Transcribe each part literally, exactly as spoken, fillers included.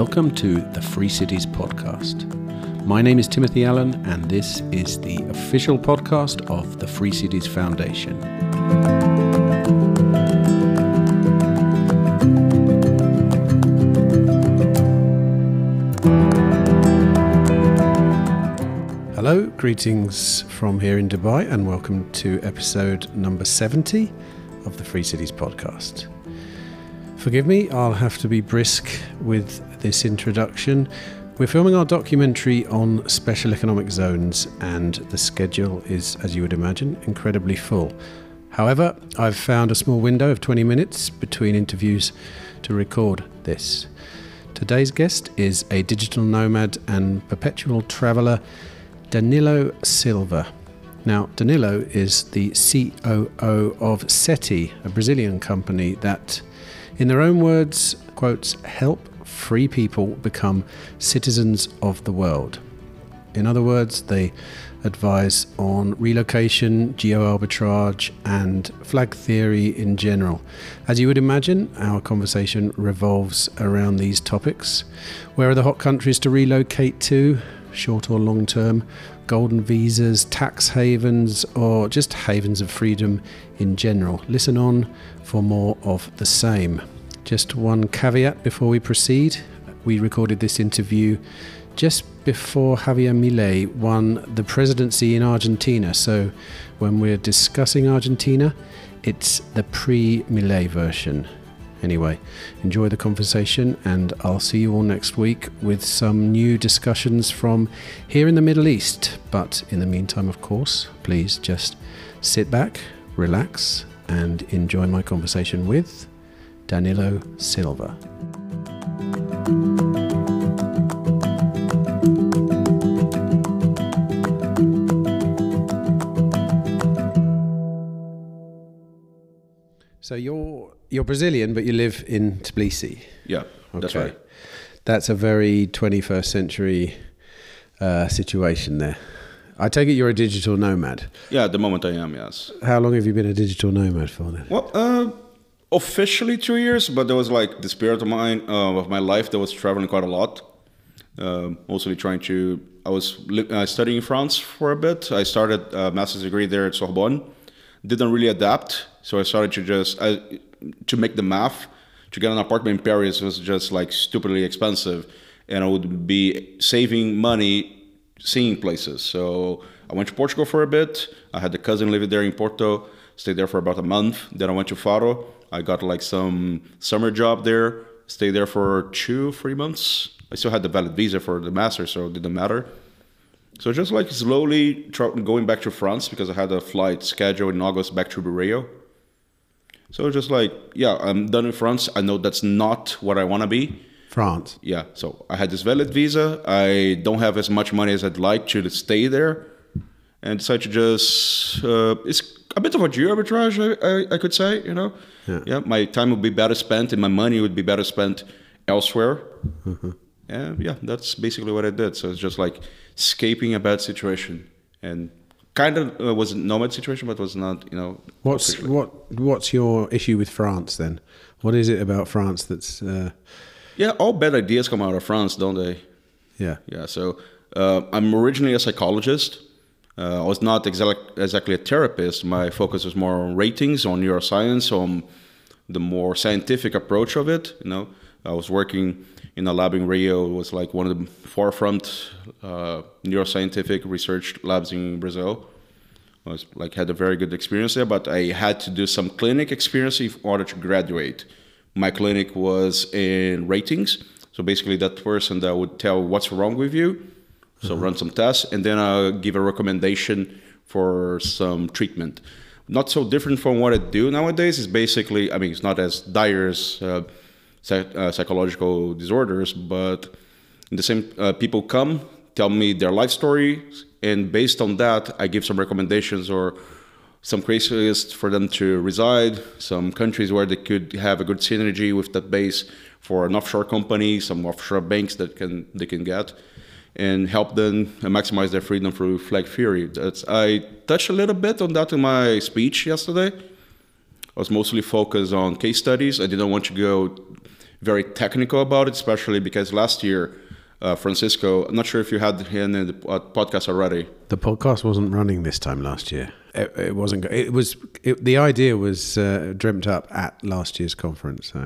Welcome to the Free Cities Podcast. My name is Timothy Allen, and this is the official podcast of the Free Cities Foundation. Hello, greetings from here in Dubai, and welcome to episode number seventy of the Free Cities Podcast. Forgive me, I'll have to be brisk with this introduction. We're filming our documentary on special economic zones, and the schedule is, as you would imagine, incredibly full. However, I've found a small window of twenty minutes between interviews to record this. Today's guest is a digital nomad and perpetual traveller, Danilo Silva. Now, Danilo is the C O O of SETI, a Brazilian company that, in their own words, quotes, help free people become citizens of the world. In other words, they advise on relocation, geo-arbitrage, and flag theory in general. As you would imagine, our conversation revolves around these topics. Where are the hot countries to relocate to, short or long term, golden visas, tax havens, or just havens of freedom in general? Listen on for more of the same. Just one caveat before we proceed. We recorded this interview just before Javier Milei won the presidency in Argentina. So when we're discussing Argentina, it's the pre-Milei version. Anyway, enjoy the conversation, and I'll see you all next week with some new discussions from here in the Middle East. But in the meantime, of course, please just sit back, relax, and enjoy my conversation with Danilo Silva. So you're you're Brazilian, but you live in Tbilisi. Yeah, okay. That's right. That's a very twenty-first century uh, situation there. I take it you're a digital nomad. Yeah, at the moment I am, yes. How long have you been a digital nomad for then? Well, uh, officially two years, but there was like the spirit of mine, uh, of my life that was traveling quite a lot. Uh, mostly trying to, I was li- uh, studying in France for a bit. I started a master's degree there at Sorbonne. Didn't really adapt, so I started to just, I, to make the math, to get an apartment in Paris was just like stupidly expensive, and I would be saving money seeing places. So I went to Portugal for a bit. I had a cousin living there in Porto, stayed there for about a month. Then I went to Faro. I got like some summer job there, stayed there for two, three months. I still had the valid visa for the master, so it didn't matter. So just like slowly tra- going back to France, because I had a flight scheduled in August back to Rio. So just like, yeah, I'm done in France. I know that's not what I want to be. France? Yeah, so I had this valid visa. I don't have as much money as I'd like to stay there. And decided to just, uh, it's a bit of a geo-arbitrage, I, I, I could say, you know. Yeah. yeah, my time would be better spent and my money would be better spent elsewhere. Mm-hmm. And yeah, that's basically what I did. So it's just like escaping a bad situation, and kind of uh, was a nomad situation, but was not, you know. What's officially. what What's your issue with France then? What is it about France that's? Uh... Yeah, all bad ideas come out of France, don't they? Yeah. Yeah. So uh, I'm originally a psychologist. Uh, I was not exact, exactly a therapist. My focus was more on ratings, on neuroscience, on the more scientific approach of it. You know, I was working in a lab in Rio. It was like one of the forefront uh, neuroscientific research labs in Brazil. I was like had a very good experience there, but I had to do some clinic experience in order to graduate. My clinic was in ratings, so basically that person that would tell what's wrong with you. So mm-hmm. run some tests, and then I'll give a recommendation for some treatment. Not so different from what I do nowadays. It's basically, I mean, it's not as dire as uh, psych- uh, psychological disorders, but in the same, uh, people come, tell me their life story, and based on that, I give some recommendations or some places for them to reside, some countries where they could have a good synergy with that base for an offshore company, some offshore banks that can they can get, and help them maximize their freedom through flag theory. That's, I touched a little bit on that in my speech yesterday. I was mostly focused on case studies. I didn't want to go very technical about it, especially because last year, uh, Francisco, I'm not sure if you had him in the podcast already. The podcast wasn't running this time last year. It, it wasn't. It was. It, the idea was uh, dreamt up at last year's conference. So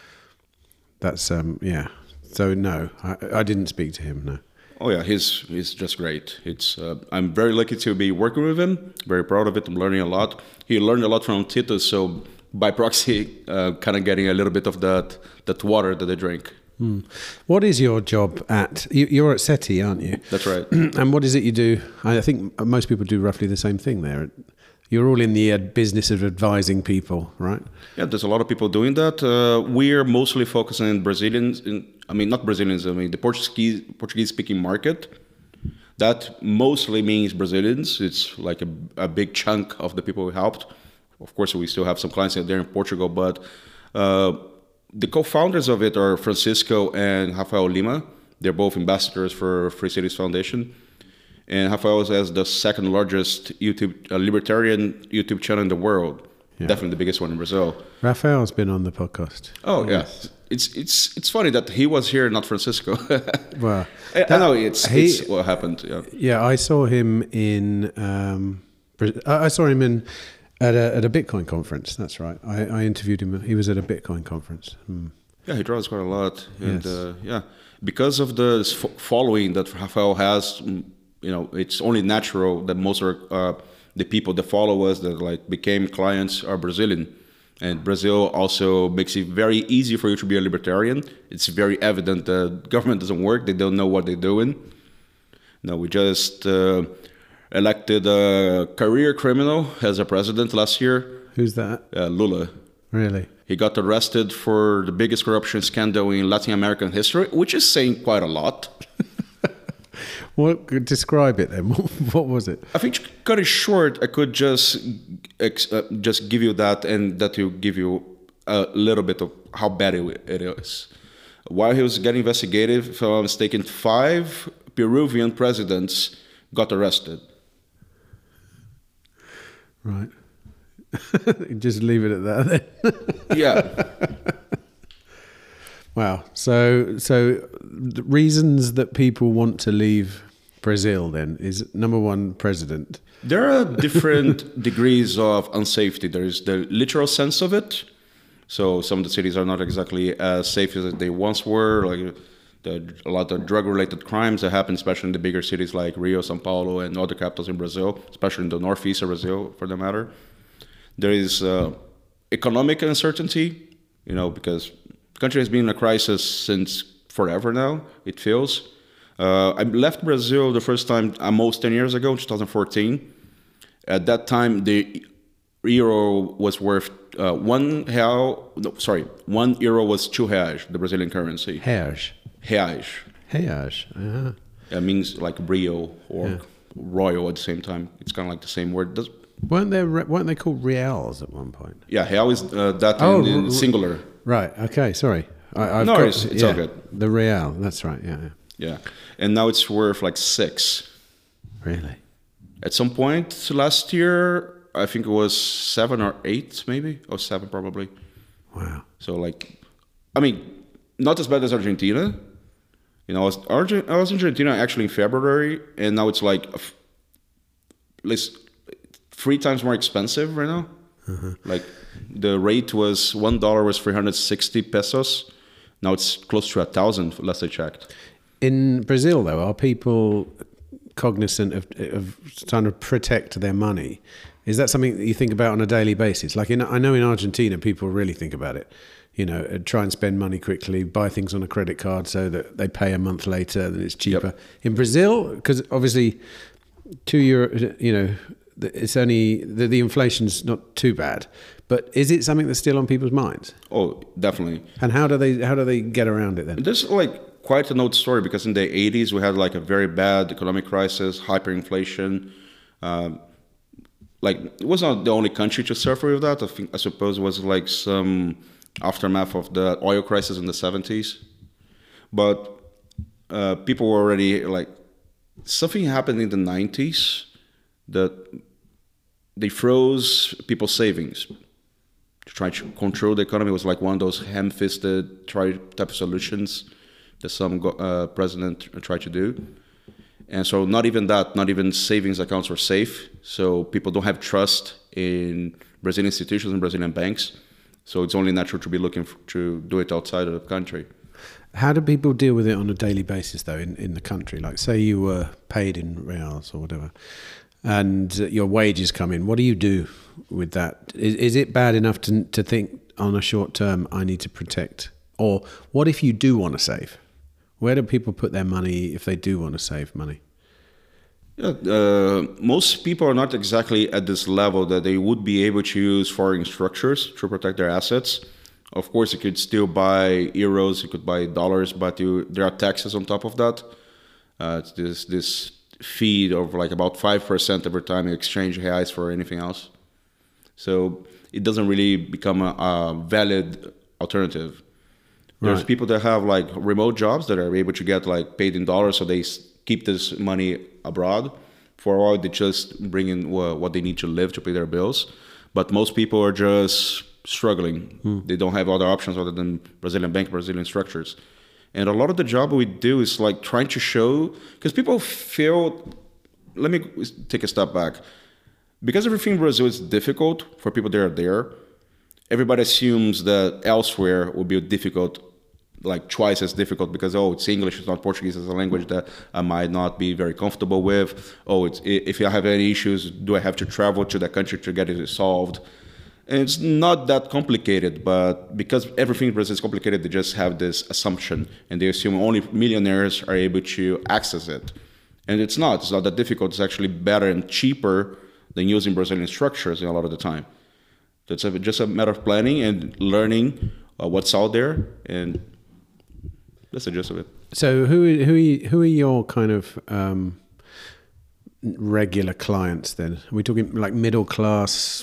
that's um, yeah. So no, I, I didn't speak to him. No. Oh yeah, he's he's just great. It's uh, I'm very lucky to be working with him. Very proud of it. I'm learning a lot. He learned a lot from Titus, so by proxy, uh, kind of getting a little bit of that that water that I drink. Hmm. What is your job at? You, you're at SETI, aren't you? That's right. And what is it you do? I think most people do roughly the same thing there. You're all in the uh, business of advising people, right? Yeah, there's a lot of people doing that. Uh, we're mostly focusing on Brazilians. In, I mean, not Brazilians. I mean, the Portuguese Portuguese-speaking market. That mostly means Brazilians. It's like a, a big chunk of the people we helped. Of course, we still have some clients out there in Portugal, but uh, the co-founders of it are Francisco and Rafael Lima. They're both ambassadors for Free Cities Foundation. And Rafael has the second largest YouTube uh, libertarian YouTube channel in the world. Yeah. Definitely the biggest one in Brazil. Rafael's been on the podcast. Oh yes. yeah, it's it's it's funny that he was here, not Francisco. Well, I, that, I know it's, he, it's what happened. Yeah. Yeah, I saw him in. Um, I saw him in. At a, at a Bitcoin conference, that's right. I, I interviewed him. He was at a Bitcoin conference. Hmm. Yeah, he draws quite a lot. And yes. uh, yeah, because of the following that Rafael has, you know, it's only natural that most of uh, the people that follow us that like became clients are Brazilian. And Brazil also makes it very easy for you to be a libertarian. It's very evident the government doesn't work. They don't know what they're doing. No, we just... Uh, elected a career criminal as a president last year. Who's that? Uh, Lula. Really? He got arrested for the biggest corruption scandal in Latin American history, which is saying quite a lot. What describe it then? What was it? I think to cut it short, I could just uh, just give you that, and that will give you a little bit of how bad it, it is. While he was getting investigated, if I'm not mistaken, five Peruvian presidents got arrested. Right. Just leave it at that then. Yeah. Wow. So, so the reasons that people want to leave Brazil then is number one, president. There are different degrees of unsafety. There is the literal sense of it. So some of the cities are not exactly as safe as they once were. Like the, a lot of drug-related crimes that happen, especially in the bigger cities like Rio, São Paulo, and other capitals in Brazil, especially in the northeast of Brazil, for that matter. There is uh, economic uncertainty, you know, because the country has been in a crisis since forever now, it feels. Uh, I left Brazil the first time almost ten years ago, twenty fourteen. At that time, the euro was worth uh, one real, no, sorry, one euro was two reais, the Brazilian currency. Reais. Reais. Reais. Uh-huh. It means like real or yeah. royal at the same time. It's kind of like the same word. Does, weren't there? Weren't they called reals at one point? Yeah, real is uh, that oh, in, in singular. Right. Okay. Sorry. I, I've no, got, it's, it's yeah, all good. The real. That's right. Yeah, yeah. Yeah, and now it's worth like six. Really? At some point last year, I think it was seven or eight, maybe, or seven probably. Wow. So like, I mean, not as bad as Argentina. You know, I was, Argent, I was in Argentina actually in February, and now it's like at least three times more expensive right now. Uh-huh. Like the rate was one dollar was three hundred sixty pesos. Now it's close to a thousand, last I checked. In Brazil, though, are people cognizant of, of trying to protect their money? Is that something that you think about on a daily basis? Like in, I know in Argentina, people really think about it. You know, try and spend money quickly, buy things on a credit card so that they pay a month later and it's cheaper. Yep. In Brazil, because obviously two euro, you know, it's only, the, the inflation's not too bad. But is it something that's still on people's minds? Oh, definitely. And how do they how do they get around it then? There's like quite an old story, because in the eighties we had like a very bad economic crisis, hyperinflation. Um, like it was not the only country to suffer with that. I think I suppose it was like some aftermath of the oil crisis in the seventies. But uh, people were already like, something happened in the nineties that they froze people's savings to try to control the economy. It was like one of those ham-fisted try type of solutions that some uh, president tried to do. And so not even that, not even savings accounts were safe. So people don't have trust in Brazilian institutions and Brazilian banks. So it's only natural to be looking for, to do it outside of the country. How do people deal with it on a daily basis, though, in, in the country? Like, say you were paid in reals or whatever, and your wages come in. What do you do with that? Is, is it bad enough to to think on a short term, I need to protect? Or what if you do want to save? Where do people put their money if they do want to save money? Yeah, uh, most people are not exactly at this level that they would be able to use foreign structures to protect their assets. Of course, you could still buy euros, you could buy dollars, but you, there are taxes on top of that. Uh, it's this this fee of like about five percent every time you exchange reais for anything else. So it doesn't really become a, a valid alternative. There's Right. people that have like remote jobs that are able to get like paid in dollars, so they s- keep this money abroad. For a while, they just bring in uh, what they need to live to pay their bills. But most people are just struggling. Hmm. They don't have other options other than Brazilian bank, Brazilian structures. And a lot of the job we do is like trying to show, because people feel, let me take a step back. Because everything in Brazil is difficult for people that are there, everybody assumes that elsewhere will be difficult, like twice as difficult, because, oh, it's English, it's not Portuguese, it's a language that I might not be very comfortable with. Oh, it's, if I have any issues, do I have to travel to that country to get it solved? And it's not that complicated, but because everything in Brazil is complicated, they just have this assumption, and they assume only millionaires are able to access it. And it's not. It's not that difficult. It's actually better and cheaper than using Brazilian structures a lot of the time. It's a, just a matter of planning and learning uh, what's out there, and that's the gist of it. So who who are, who are your kind of um, regular clients then? Are we talking like middle class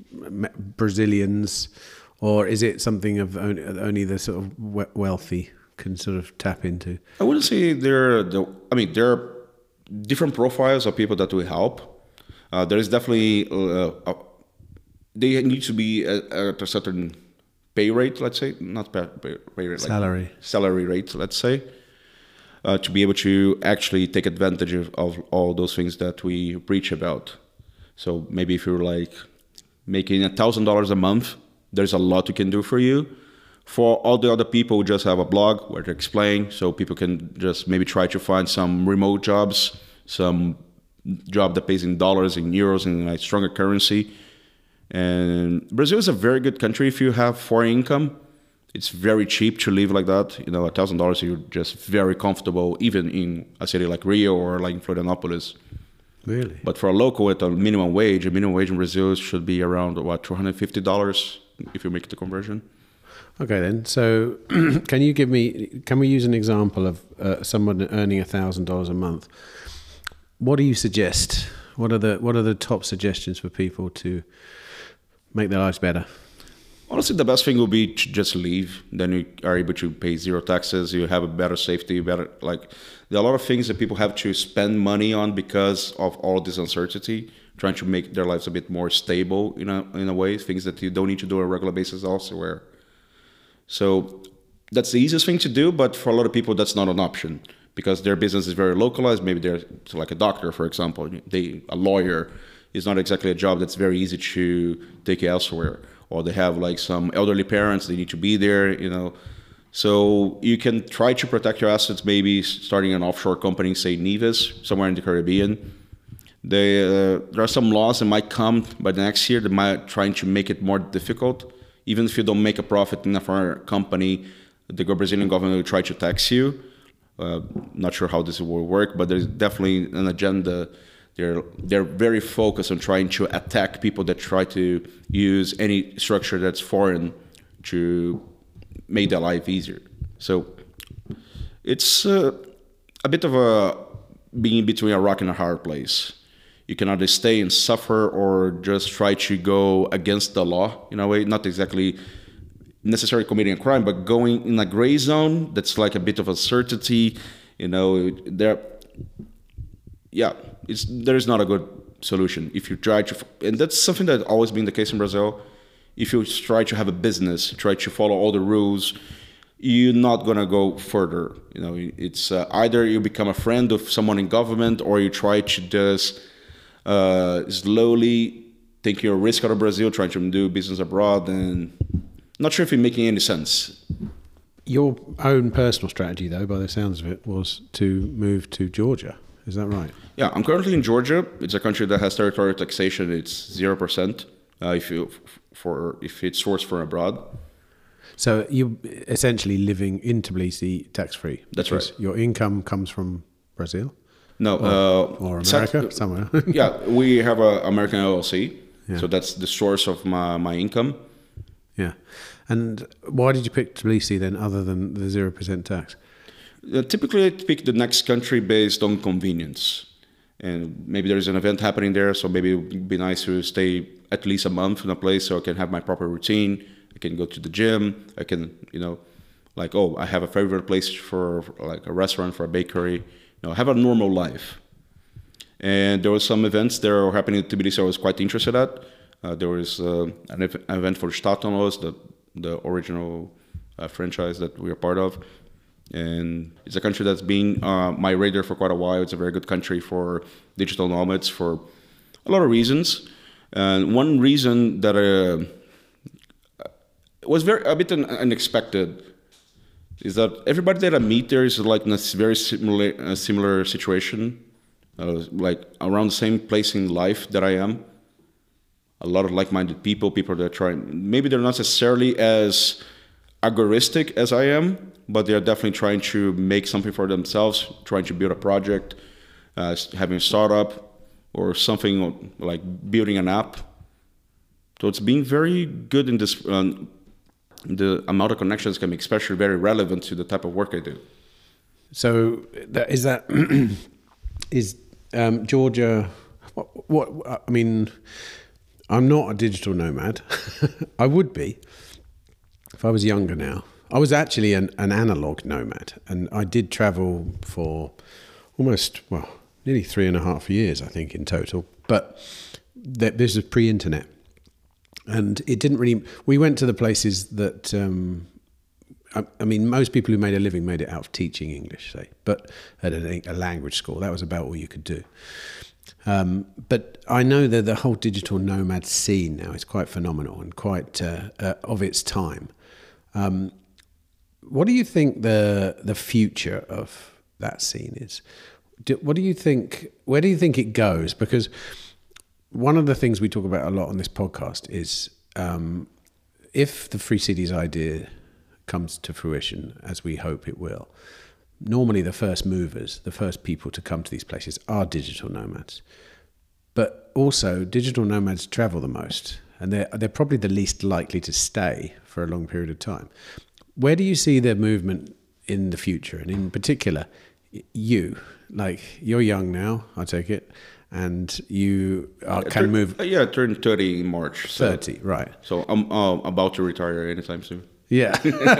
Brazilians, or is it something of only, only the sort of wealthy can sort of tap into? I wouldn't say there. The, I mean, there are different profiles of people that we help. Uh, there is definitely uh, a, they need to be at, at a certain pay rate, let's say, not pay, pay rate, salary, like salary rate, let's say, uh, to be able to actually take advantage of, of all those things that we preach about. So maybe if you're like making a thousand dollars a month, there's a lot we can do for you. For all the other people who just have a blog where to explain, so people can just maybe try to find some remote jobs, some job that pays in dollars, in euros, in like stronger currency. And Brazil is a very good country if you have foreign income. It's very cheap to live like that. You know, a thousand dollars, you're just very comfortable, even in a city like Rio or like in Florianopolis. Really? But for a local at a minimum wage, a minimum wage in Brazil should be around, what, two hundred fifty dollars if you make the conversion. Okay, then. So can you give me, can we use an example of uh, someone earning one thousand dollars a month? What do you suggest? What are the what are the top suggestions for people to make their lives better? Honestly, the best thing would be to just leave. Then you are able to pay zero taxes. You have a better safety, better, like, there are a lot of things that people have to spend money on because of all this uncertainty, trying to make their lives a bit more stable in a, in a way, things that you don't need to do on a regular basis elsewhere. So that's the easiest thing to do, but for a lot of people, that's not an option because their business is very localized. Maybe they're like a doctor, for example, they, a lawyer is not exactly a job that's very easy to take elsewhere. Or they have like some elderly parents, they need to be there, you know. So you can try to protect your assets, maybe starting an offshore company, say Nevis, somewhere in the Caribbean. They, uh, there are some laws that might come by the next year that might trying to make it more difficult. Even if you don't make a profit in a foreign company, the Brazilian government will try to tax you. Uh, not sure how this will work, but there's definitely an agenda. They're they're very focused on trying to attack people that try to use any structure that's foreign to make their life easier. So it's uh, a bit of a being between a rock and a hard place. You can either stay and suffer or just try to go against the law in a way, not exactly necessarily committing a crime, but going in a gray zone that's like a bit of uncertainty. You know, there. Yeah, it's, there is not a good solution. If you try to, and that's something that's always been the case in Brazil. if you try to have a business, try to follow all the rules, you're not gonna go further. You know, it's uh, either you become a friend of someone in government, or you try to just uh, slowly take your risk out of Brazil, trying to do business abroad, and not sure if it's making any sense. Your own personal strategy, though, by the sounds of it, was to move to Georgia. Is that right? Yeah, I'm currently in Georgia. It's a country that has territorial taxation. It's zero percent uh, if you for if it's sourced from abroad. So you're essentially living in Tbilisi tax-free. That's right. Your income comes from Brazil? No. Or, uh, or America, set, somewhere. Yeah, we have an American L L C. Yeah. So that's the source of my, my income. Yeah. And why did you pick Tbilisi then, other than the zero percent tax? Uh, typically, I pick the next country based on convenience. And maybe there's an event happening there, so maybe it would be nice to stay at least a month in a place so I can have my proper routine. I can go to the gym. I can, you know, like, oh, I have a favorite place for, for like a restaurant, for a bakery. You know, have a normal life. And there were some events that were happening in Tbilisi I was quite interested at. Uh, there was uh, an, ev- an event for Statoil, the the original uh, franchise that we are part of. And it's a country that's been uh, my radar for quite a while. It's a very good country for digital nomads for a lot of reasons. And one reason that uh, was very a bit un- unexpected is that everybody that I meet there is like in a very similar, uh, similar situation, uh, like around the same place in life that I am. A lot of like-minded people, people that are trying, maybe they're not necessarily as agoristic as I am, but they're definitely trying to make something for themselves, trying to build a project, uh, having a startup, or something like building an app. So it's been very good in this, um, the amount of connections can be especially very relevant to the type of work I do. So that, is that, is um, Georgia, what, what, I mean, I'm not a digital nomad. I would be if I was younger now. I was actually an, an analog nomad, and I did travel for almost, well, nearly three and a half years, I think, in total. But th- this is pre-internet. And it didn't really, we went to the places that, um, I, I mean, most people who made a living made it out of teaching English, say, but at a, a language school. That was about all you could do. Um, but I know that the whole digital nomad scene now is quite phenomenal and quite uh, uh, of its time. Um, what do you think the the future of that scene is? Do, what do you think? Where do you think it goes? Because one of the things we talk about a lot on this podcast is um, if the Free Cities idea comes to fruition, as we hope it will. Normally the first movers, the first people to come to these places are digital nomads. But also digital nomads travel the most, and they're, they're probably the least likely to stay for a long period of time. Where do you see the movement in the future? And in particular, you, like you're young now, I take it, and you are, can turn, move. Yeah, I turned thirty in March. So, thirty, right. So I'm uh, about to retire anytime soon. Yeah,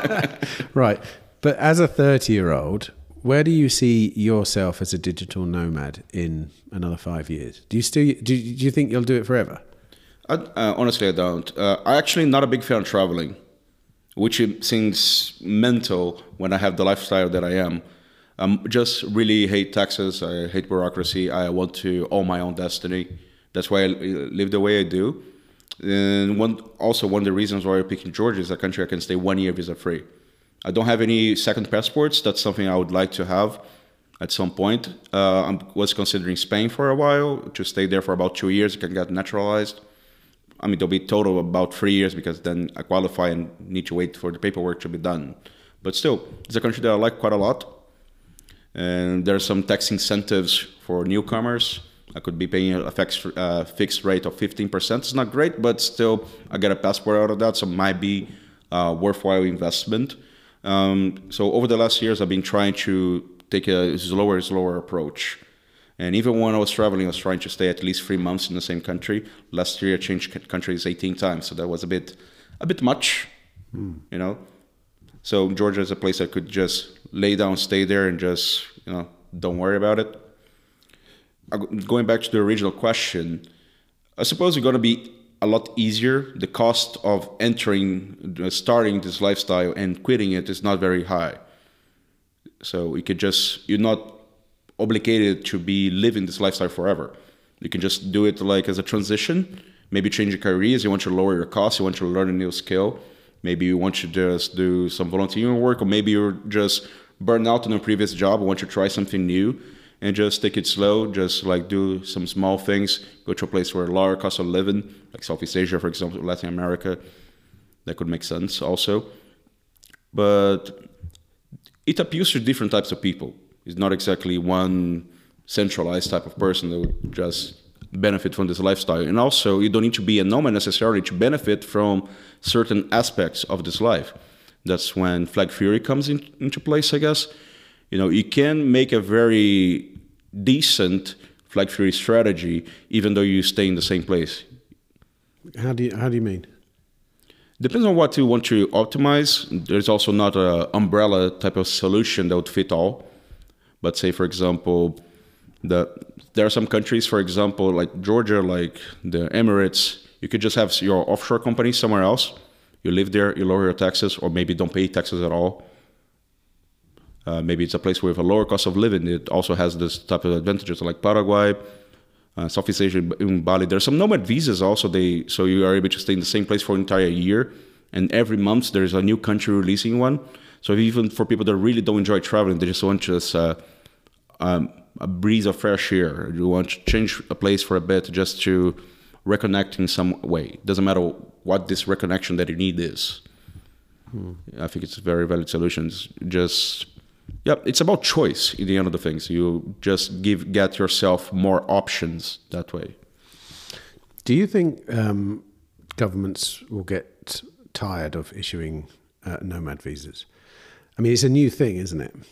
right. But as a thirty-year-old, where do you see yourself as a digital nomad in another five years? Do you still do? Do you think you'll do it forever? I, uh, honestly, I don't. Uh, I'm actually not a big fan of traveling, which seems mental when I have the lifestyle that I am. I just really hate taxes. I hate bureaucracy. I want to own my own destiny. That's why I live the way I do. And one also one of the reasons why I'm picking Georgia is a country I can stay one year visa free. I don't have any second passports. That's something I would like to have at some point. Uh, I was considering Spain for a while, to stay there for about two years. You can get naturalized. I mean, there'll be total about three years because then I qualify and need to wait for the paperwork to be done. But still, it's a country that I like quite a lot. And there are some tax incentives for newcomers. I could be paying a fixed, uh, fixed rate of fifteen percent. It's not great, but still, I get a passport out of that, so it might be a worthwhile investment. Um, so over the last years, I've been trying to take a slower, slower approach. And even when I was traveling, I was trying to stay at least three months in the same country. Last year, I changed countries eighteen times, so that was a bit, a bit much, mm. you know. So Georgia is a place I could just lay down, stay there, and just, you know, don't worry about it. Going back to the original question, I suppose you're going to be a lot easier. The cost of entering, uh, starting this lifestyle and quitting it is not very high. So you could just, you're not obligated to be living this lifestyle forever. You can just do it like as a transition, maybe change your careers. You want to lower your costs, you want to learn a new skill. Maybe you want to just do some volunteering work, or maybe you're just burned out on a previous job and want to try something new and just take it slow, just like do some small things, go to a place where lower cost of living, like Southeast Asia, for example, Latin America. That could make sense also. But it appeals to different types of people. It's not exactly one centralized type of person that would just benefit from this lifestyle. And also, you don't need to be a nomad necessarily to benefit from certain aspects of this life. That's when Flag Fury comes in, into place, I guess. You know, you can make a very decent Flag Fury strategy even though you stay in the same place. How do you, how do you mean? Depends on what you want to optimize. There's also not an umbrella type of solution that would fit all. But say, for example, the, there are some countries, for example, like Georgia, like the Emirates, you could just have your offshore company somewhere else. You live there, you lower your taxes, or maybe don't pay taxes at all. Uh, maybe it's a place with a lower cost of living. It also has this type of advantages, like Paraguay, uh, Southeast Asia, in Bali. There's some nomad visas also, they so you are able to stay in the same place for an entire year. And every month there's a new country releasing one. So even for people that really don't enjoy traveling, they just want just uh, um, a breeze of fresh air. You want to change a place for a bit just to reconnect in some way. Doesn't matter what this reconnection that you need is. Hmm. I think it's a very valid solution. It's just, yeah, it's about choice in the end of the things. You just give get yourself more options that way. Do you think um, governments will get tired of issuing uh, nomad visas? I mean, it's a new thing, isn't it?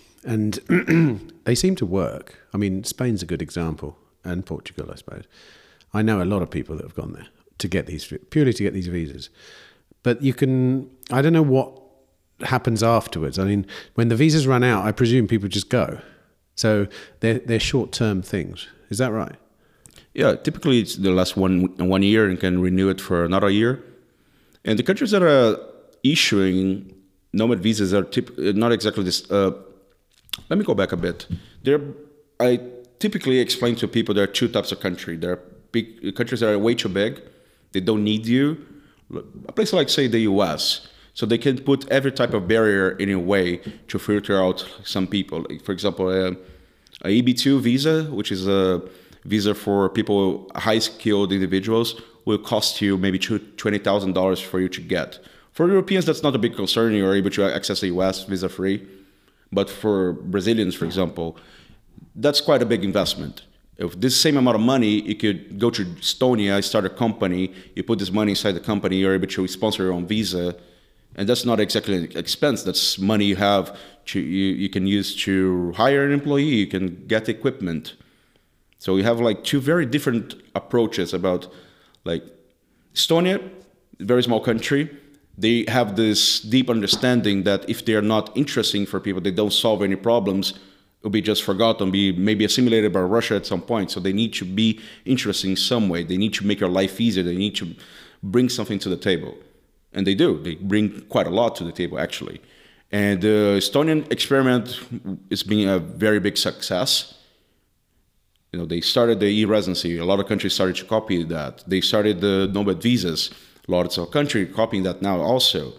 And they seem to work. I mean, Spain's a good example, and Portugal, I suppose. I know a lot of people that have gone there to get these, purely to get these visas. But you can, I don't know what happens afterwards. I mean, when the visas run out, I presume people just go. So they're, they're short-term things. Is that right? Yeah, typically it's the last one, one year and can renew it for another year. And the countries that are issuing nomad visas are typ not exactly this. Uh, let me go back a bit. There, I typically explain to people there are two types of country. There are big countries that are way too big. They don't need you. A place like, say, the U S, so they can put every type of barrier in a way to filter out some people. Like, for example, a, a E B two visa, which is a visa for people, high-skilled individuals, will cost you maybe twenty thousand dollars for you to get. For Europeans, that's not a big concern. You're able to access the U S visa-free. But for Brazilians, for example, that's quite a big investment. If this same amount of money, you could go to Estonia, start a company, you put this money inside the company, you're able to sponsor your own visa. And that's not exactly an expense. That's money you have to, you, you can use to hire an employee, you can get equipment. So you have like two very different approaches about, like, Estonia, very small country. They have this deep understanding that if they're not interesting for people, they don't solve any problems, it'll be just forgotten, be maybe assimilated by Russia at some point. So they need to be interesting in some way. They need to make your life easier. They need to bring something to the table. And they do. They bring quite a lot to the table, actually. And the Estonian experiment is being a very big success. You know, they started the e-residency. A lot of countries started to copy that. They started the nomad visas. A lot of countries copying that now also.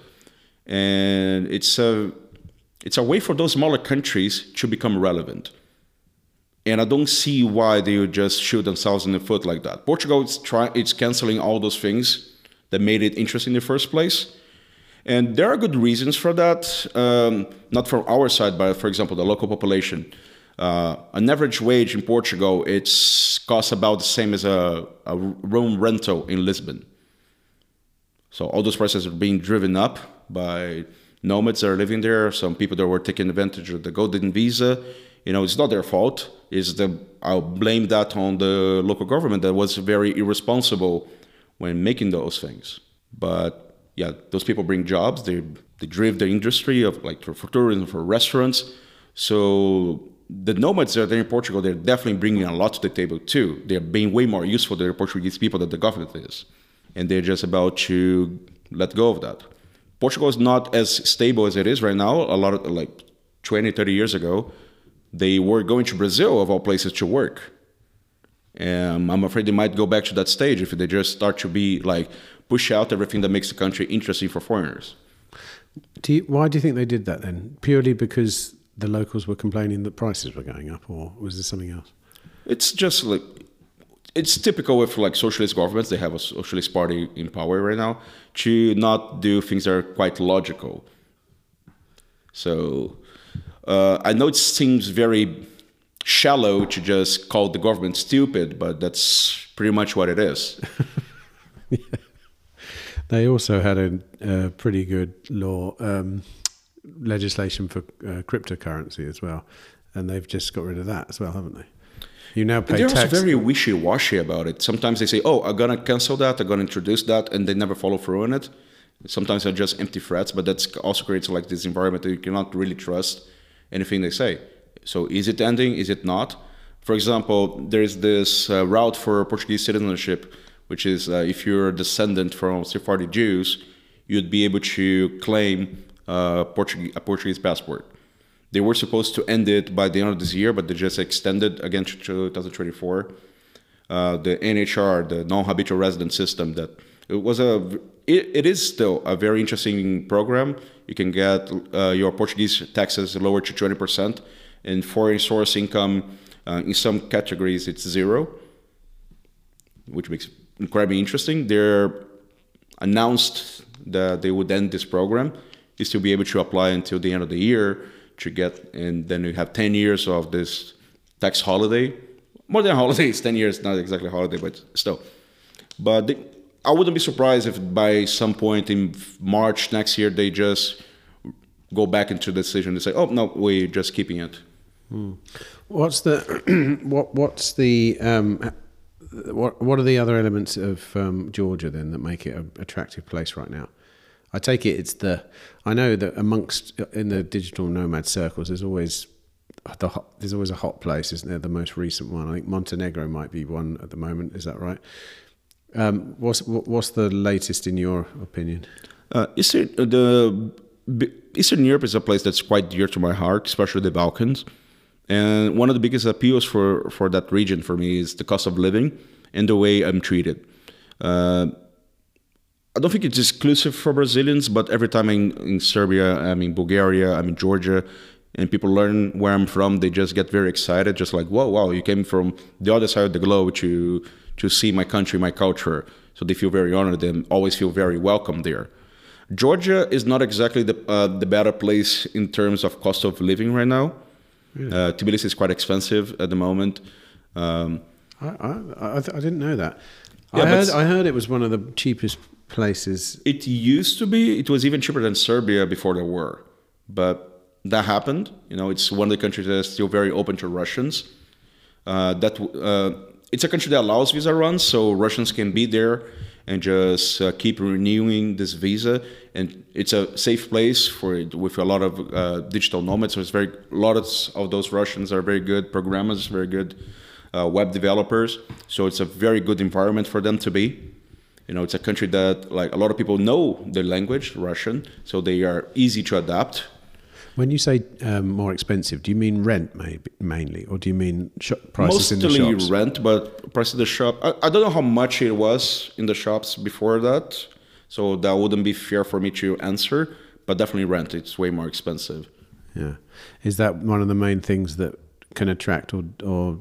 And it's a, it's a way for those smaller countries to become relevant. And I don't see why they would just shoot themselves in the foot like that. Portugal is try, it's canceling all those things that made it interesting in the first place. And there are good reasons for that, um, not from our side, but for example, the local population. Uh, an average wage in Portugal, it's costs about the same as a, a room rental in Lisbon. So all those prices are being driven up by nomads that are living there, some people that were taking advantage of the golden visa. You know, it's not their fault. It's the, I'll blame that on the local government that was very irresponsible when making those things. But yeah, those people bring jobs. They they drive the industry of, like, for tourism, for restaurants. So the nomads that are there in Portugal, they're definitely bringing a lot to the table too. They're being way more useful to the Portuguese people than the government is. and they're just about to let go of that. Portugal is not as stable as it is right now. A lot of, like twenty, thirty years ago, they were going to Brazil, of all places, to work. And I'm afraid they might go back to that stage if they just start to be like push out everything that makes the country interesting for foreigners. Do you, why do you think they did that then? Purely because the locals were complaining that prices were going up, or was there something else? It's just like, it's typical with like socialist governments. They have a socialist party in power right now to not do things that are quite logical. So uh, I know it seems very shallow to just call the government stupid, but that's pretty much what it is. Yeah. They also had a, a pretty good law um, legislation for uh, cryptocurrency as well, and they've just got rid of that as well, haven't they? You now pay they're tax. also very wishy-washy about it. Sometimes they say, "Oh, I'm gonna cancel that. I'm gonna introduce that," and they never follow through on it. Sometimes they're just empty threats, but that also creates like this environment that you cannot really trust anything they say. So is it ending? Is it not? For example, there is this uh, route for Portuguese citizenship, which is uh, if you're a descendant from Sephardi Jews, you'd be able to claim uh, Portuguese, a Portuguese passport. They were supposed to end it by the end of this year, but they just extended again to two thousand twenty-four. Uh, the N H R, the non-habitual resident system, that it was a, it, it is still a very interesting program. You can get uh, your Portuguese taxes lowered to twenty percent, and foreign source income uh, in some categories it's zero, which makes it incredibly interesting. They're announced that they would end this program. You still be able to apply until the end of the year to get, and then you have ten years of this tax holiday. More than a holiday, it's ten years, not exactly a holiday, but still. But they, I wouldn't be surprised if by some point in March next year, they just go back into the decision to say, oh, no, we're just keeping it. Hmm. What's the, what, what's the, um, what, what are the other elements of um, Georgia then that make it an attractive place right now? I take it it's the, I know that amongst, in the digital nomad circles, there's always the hot, there's always a hot place, isn't there? The most recent one, I think Montenegro might be one at the moment. Is that right? Um, what's what's the latest in your opinion? Uh, Eastern, the Eastern Europe is a place that's quite dear to my heart, especially the Balkans. And one of the biggest appeals for, for that region for me is the cost of living and the way I'm treated. Uh, I don't think it's exclusive for Brazilians, but every time I'm in Serbia, I'm in Bulgaria, I'm in Georgia, and people learn where I'm from, they just get very excited, just like, whoa, wow, you came from the other side of the globe to to see my country, my culture. So they feel very honored and always feel very welcome there. Georgia is not exactly the uh, the better place in terms of cost of living right now. Really? Uh, Tbilisi is quite expensive at the moment. Um, I, I, I, I didn't know that. Yeah, I heard I heard it was one of the cheapest places. It used to be. It was even cheaper than Serbia before the war, but that happened. You know, it's one of the countries that is still very open to Russians. Uh, that uh, it's a country that allows visa runs, so Russians can be there and just uh, keep renewing this visa. And it's a safe place for it with a lot of uh, digital nomads. So it's very a lot of those Russians are very good programmers, very good uh, web developers. So it's a very good environment for them to be. You know, it's a country that like a lot of people know the language, Russian, so they are easy to adapt. When you say um, more expensive, do you mean rent maybe, mainly, or do you mean shop prices Mostly in the shops? rent, but prices in the shop. I, I don't know how much it was in the shops before that, so that wouldn't be fair for me to answer. But definitely rent. It's way more expensive. Yeah, is that one of the main things that can attract or or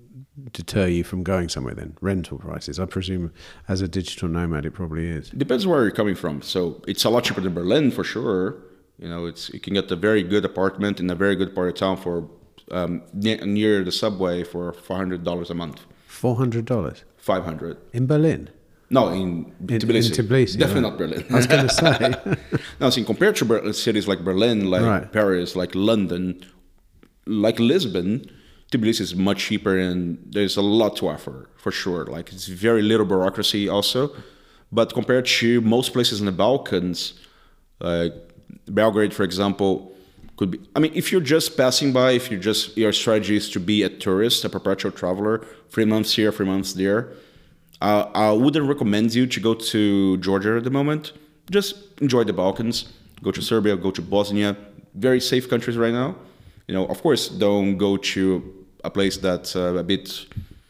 deter you from going somewhere? Then rental prices. I presume as a digital nomad, it probably is. Depends where you're coming from. So it's a lot cheaper than Berlin for sure. You know, it's you can get a very good apartment in a very good part of town for um, near, near the subway for four hundred dollars a month. Four hundred dollars. Five hundred In Berlin. No, in, in Tbilisi. In Tbilisi, Definitely right. not Berlin. I was going to say. No, see, compared to Ber- cities like Berlin, like Right. Paris, like London, like Lisbon, Tbilisi is much cheaper, and there's a lot to offer for sure. Like it's very little bureaucracy also, but compared to most places in the Balkans, like Belgrade, for example, could be. I mean, if you're just passing by, if you just your strategy is to be a tourist, a perpetual traveler, three months here, three months there, Uh, I wouldn't recommend you to go to Georgia at the moment. Just enjoy the Balkans. Go to Serbia, go to Bosnia. Very safe countries right now. You know, of course, don't go to a place that's uh, a bit...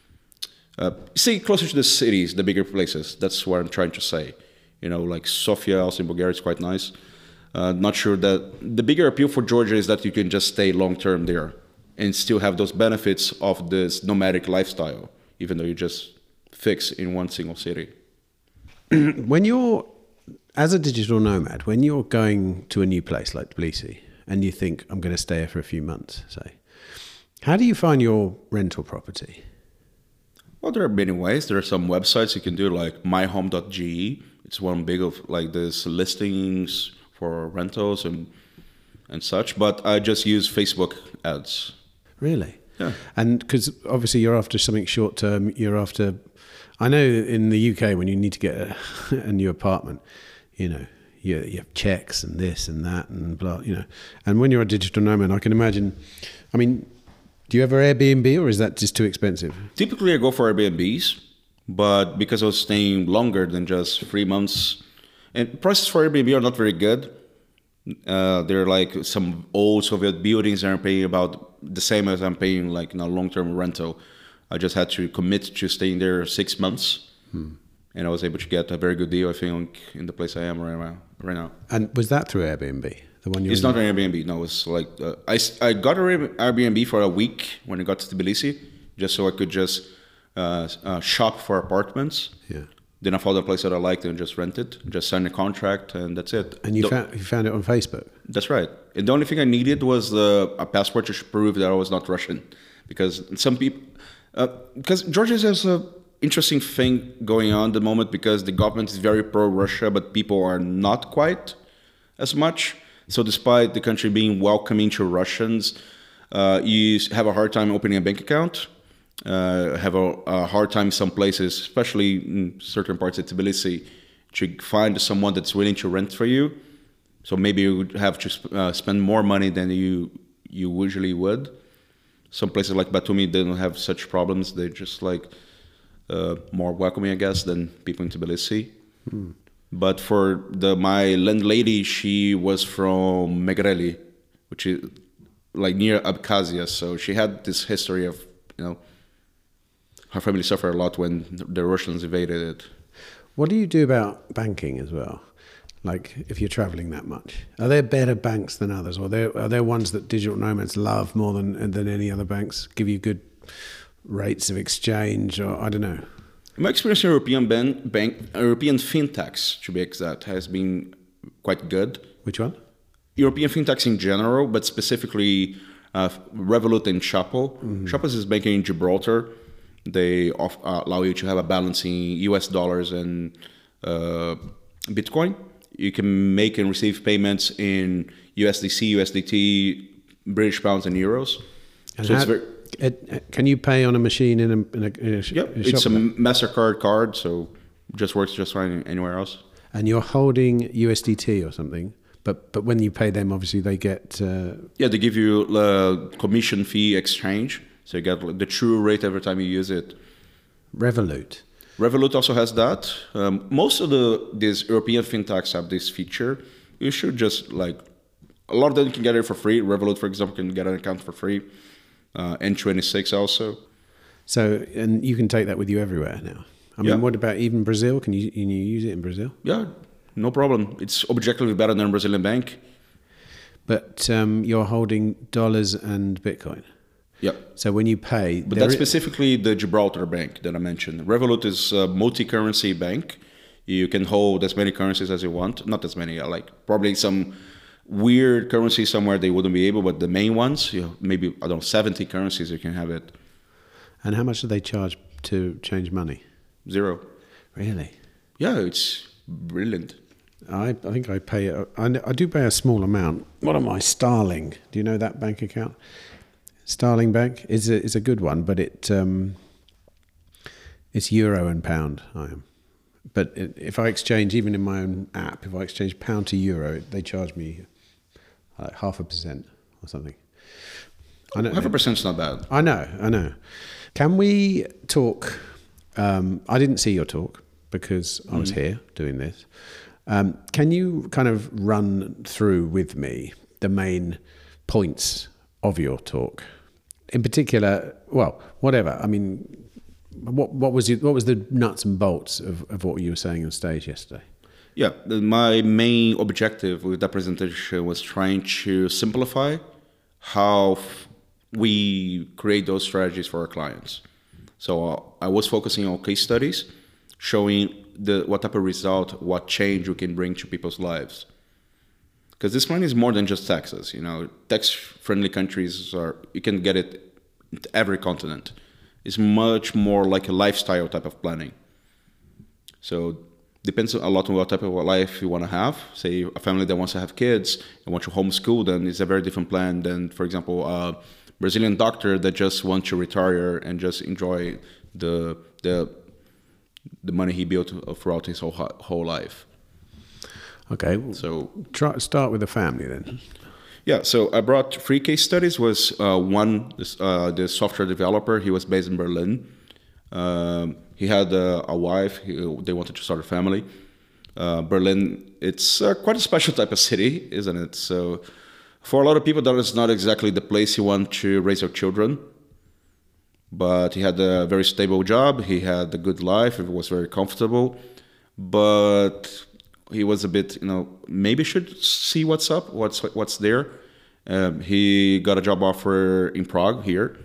Uh, stay closer to the cities, the bigger places. That's what I'm trying to say. You know, like Sofia, also in Bulgaria, is quite nice. Uh, not sure that... The bigger appeal for Georgia is that you can just stay long-term there and still have those benefits of this nomadic lifestyle, even though you just fix in one single city. When you're, as a digital nomad, when you're going to a new place like Tbilisi and you think, I'm going to stay here for a few months, say, how do you find your rental property? Well, there are many ways. There are some websites you can do, like my home dot g e. It's one big of like this listings for rentals and and such. But I just use Facebook ads. Really? Yeah. And because obviously you're after something short term, you're after, I know in the U K when you need to get a, a new apartment, you know, you, you have checks and this and that and blah, you know. And when you're a digital nomad, I can imagine, I mean, do you ever Airbnb or is that just too expensive? Typically I go for Airbnbs, but because I was staying longer than just three months, and prices for Airbnb are not very good. Uh, they're like some old Soviet buildings and I'm paying about the same as I'm paying like in a long-term rental. I just had to commit to staying there six months hmm. and I was able to get a very good deal, I think, in the place I am right now. Right now. And was that through Airbnb? The one you it's not an Airbnb, no. It's like, uh, I, I got an Airbnb for a week when I got to Tbilisi, just so I could just uh, uh, shop for apartments. Yeah. Then I found a place that I liked and just rent it, just sign a contract, and that's it. And you, the, found, you found it on Facebook? That's right. And the only thing I needed was the, a passport to prove that I was not Russian. Because some people... Uh, because Georgia has an interesting thing going on at the moment because the government is very pro-Russia, but people are not quite as much. So despite the country being welcoming to Russians, uh, you have a hard time opening a bank account. Uh, have a, a hard time some places, especially in certain parts of Tbilisi, to find someone that's willing to rent for you. So maybe you would have to sp- uh, spend more money than you you usually would. Some places like Batumi, they don't have such problems. They're just like uh, more welcoming, I guess, than people in Tbilisi. Hmm. But for the my landlady, she was from Megreli, which is like near Abkhazia. So she had this history of, you know, her family suffered a lot when the Russians invaded it. What do you do about banking as well? Like, if you're traveling that much, are there better banks than others, or are there, are there ones that digital nomads love more than than any other banks? Give you good rates of exchange, or I don't know. My experience in European bank, bank European fintechs, to be exact, has been quite good. Which one? European fintechs in general, but specifically uh, Revolut and Chapo. Mm-hmm. Chapo is banking in Gibraltar. They off, uh, allow you to have a balance in U S dollars and uh, Bitcoin. You can make and receive payments in U S D C, U S D T, British pounds, and euros. And so how, it's very, it, can you pay on a machine in a, in a, in a, yep, in a it's shop? a MasterCard card, so just works just fine anywhere else. And you're holding U S D T or something, but but when you pay them, obviously they get... Uh, yeah, they give you a commission fee exchange. So you get the true rate every time you use it. Revolut. Revolut also has that. Um, most of the these European fintechs have this feature. You should just like, a lot of them can get it for free. Revolut, for example, can get an account for free. Uh, N twenty-six also. So, and you can take that with you everywhere now. I mean, yeah. What about even Brazil? Can you, can you use it in Brazil? Yeah, no problem. It's objectively better than a Brazilian bank. But um, you're holding dollars and Bitcoin. Yeah. So when you pay... But that's specifically the Gibraltar bank that I mentioned. Revolut is a multi-currency bank. You can hold as many currencies as you want. Not as many, like probably some weird currency somewhere they wouldn't be able, but the main ones, you know, maybe, I don't know, seventy currencies you can have it. And how much do they charge to change money? Zero. Really? Yeah, it's brilliant. I, I think I pay, a, I, I do pay a small amount. What am I, Starling? Do you know that bank account? Starling Bank is a, is a good one, but it um, it's euro and pound. I am, but it, if I exchange, even in my own app, if I exchange pound to euro, they charge me like half a percent or something. I know, half a percent's not bad. I know, I know. Can we talk Um, I didn't see your talk because I was Mhm. here doing this. Um, can you kind of run through with me the main points of your talk? In particular, well, whatever. I mean, what what was it, what was the nuts and bolts of, of what you were saying on stage yesterday? Yeah, the- my main objective with that presentation was trying to simplify how f- we create those strategies for our clients. So uh, I was focusing on case studies, showing the what type of result, what change we can bring to people's lives. Because this plan is more than just taxes. You know, tax-friendly countries are you can get it in every continent. It's much more like a lifestyle type of planning. So depends a lot on what type of life you want to have. Say a family that wants to have kids and want to homeschool, then it's a very different plan than, for example, a Brazilian doctor that just wants to retire and just enjoy the the the money he built throughout his whole whole life. Okay, So try start with the family then. yeah, so I brought three case studies. Was uh, one this, uh, the software developer. He was based in Berlin. Um, he had a, a wife. He, they wanted to start a family. Uh, Berlin, it's uh, quite a special type of city, isn't it? So for a lot of people, that is not exactly the place you want to raise your children. But he had a very stable job. He had a good life. It was very comfortable. But he was a bit, you know, maybe should see what's up, what's what's there. Um, he got a job offer in Prague here,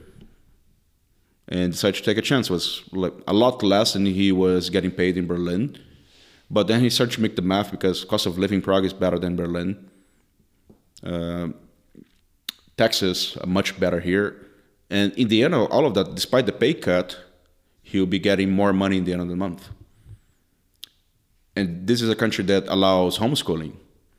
and decided to take a chance. It was like a lot less than he was getting paid in Berlin. But then he started to make the math because cost of living in Prague is better than Berlin. Um taxes are much better here. And in the end of all of that, despite the pay cut, he'll be getting more money in the end of the month. And this is a country that allows homeschooling.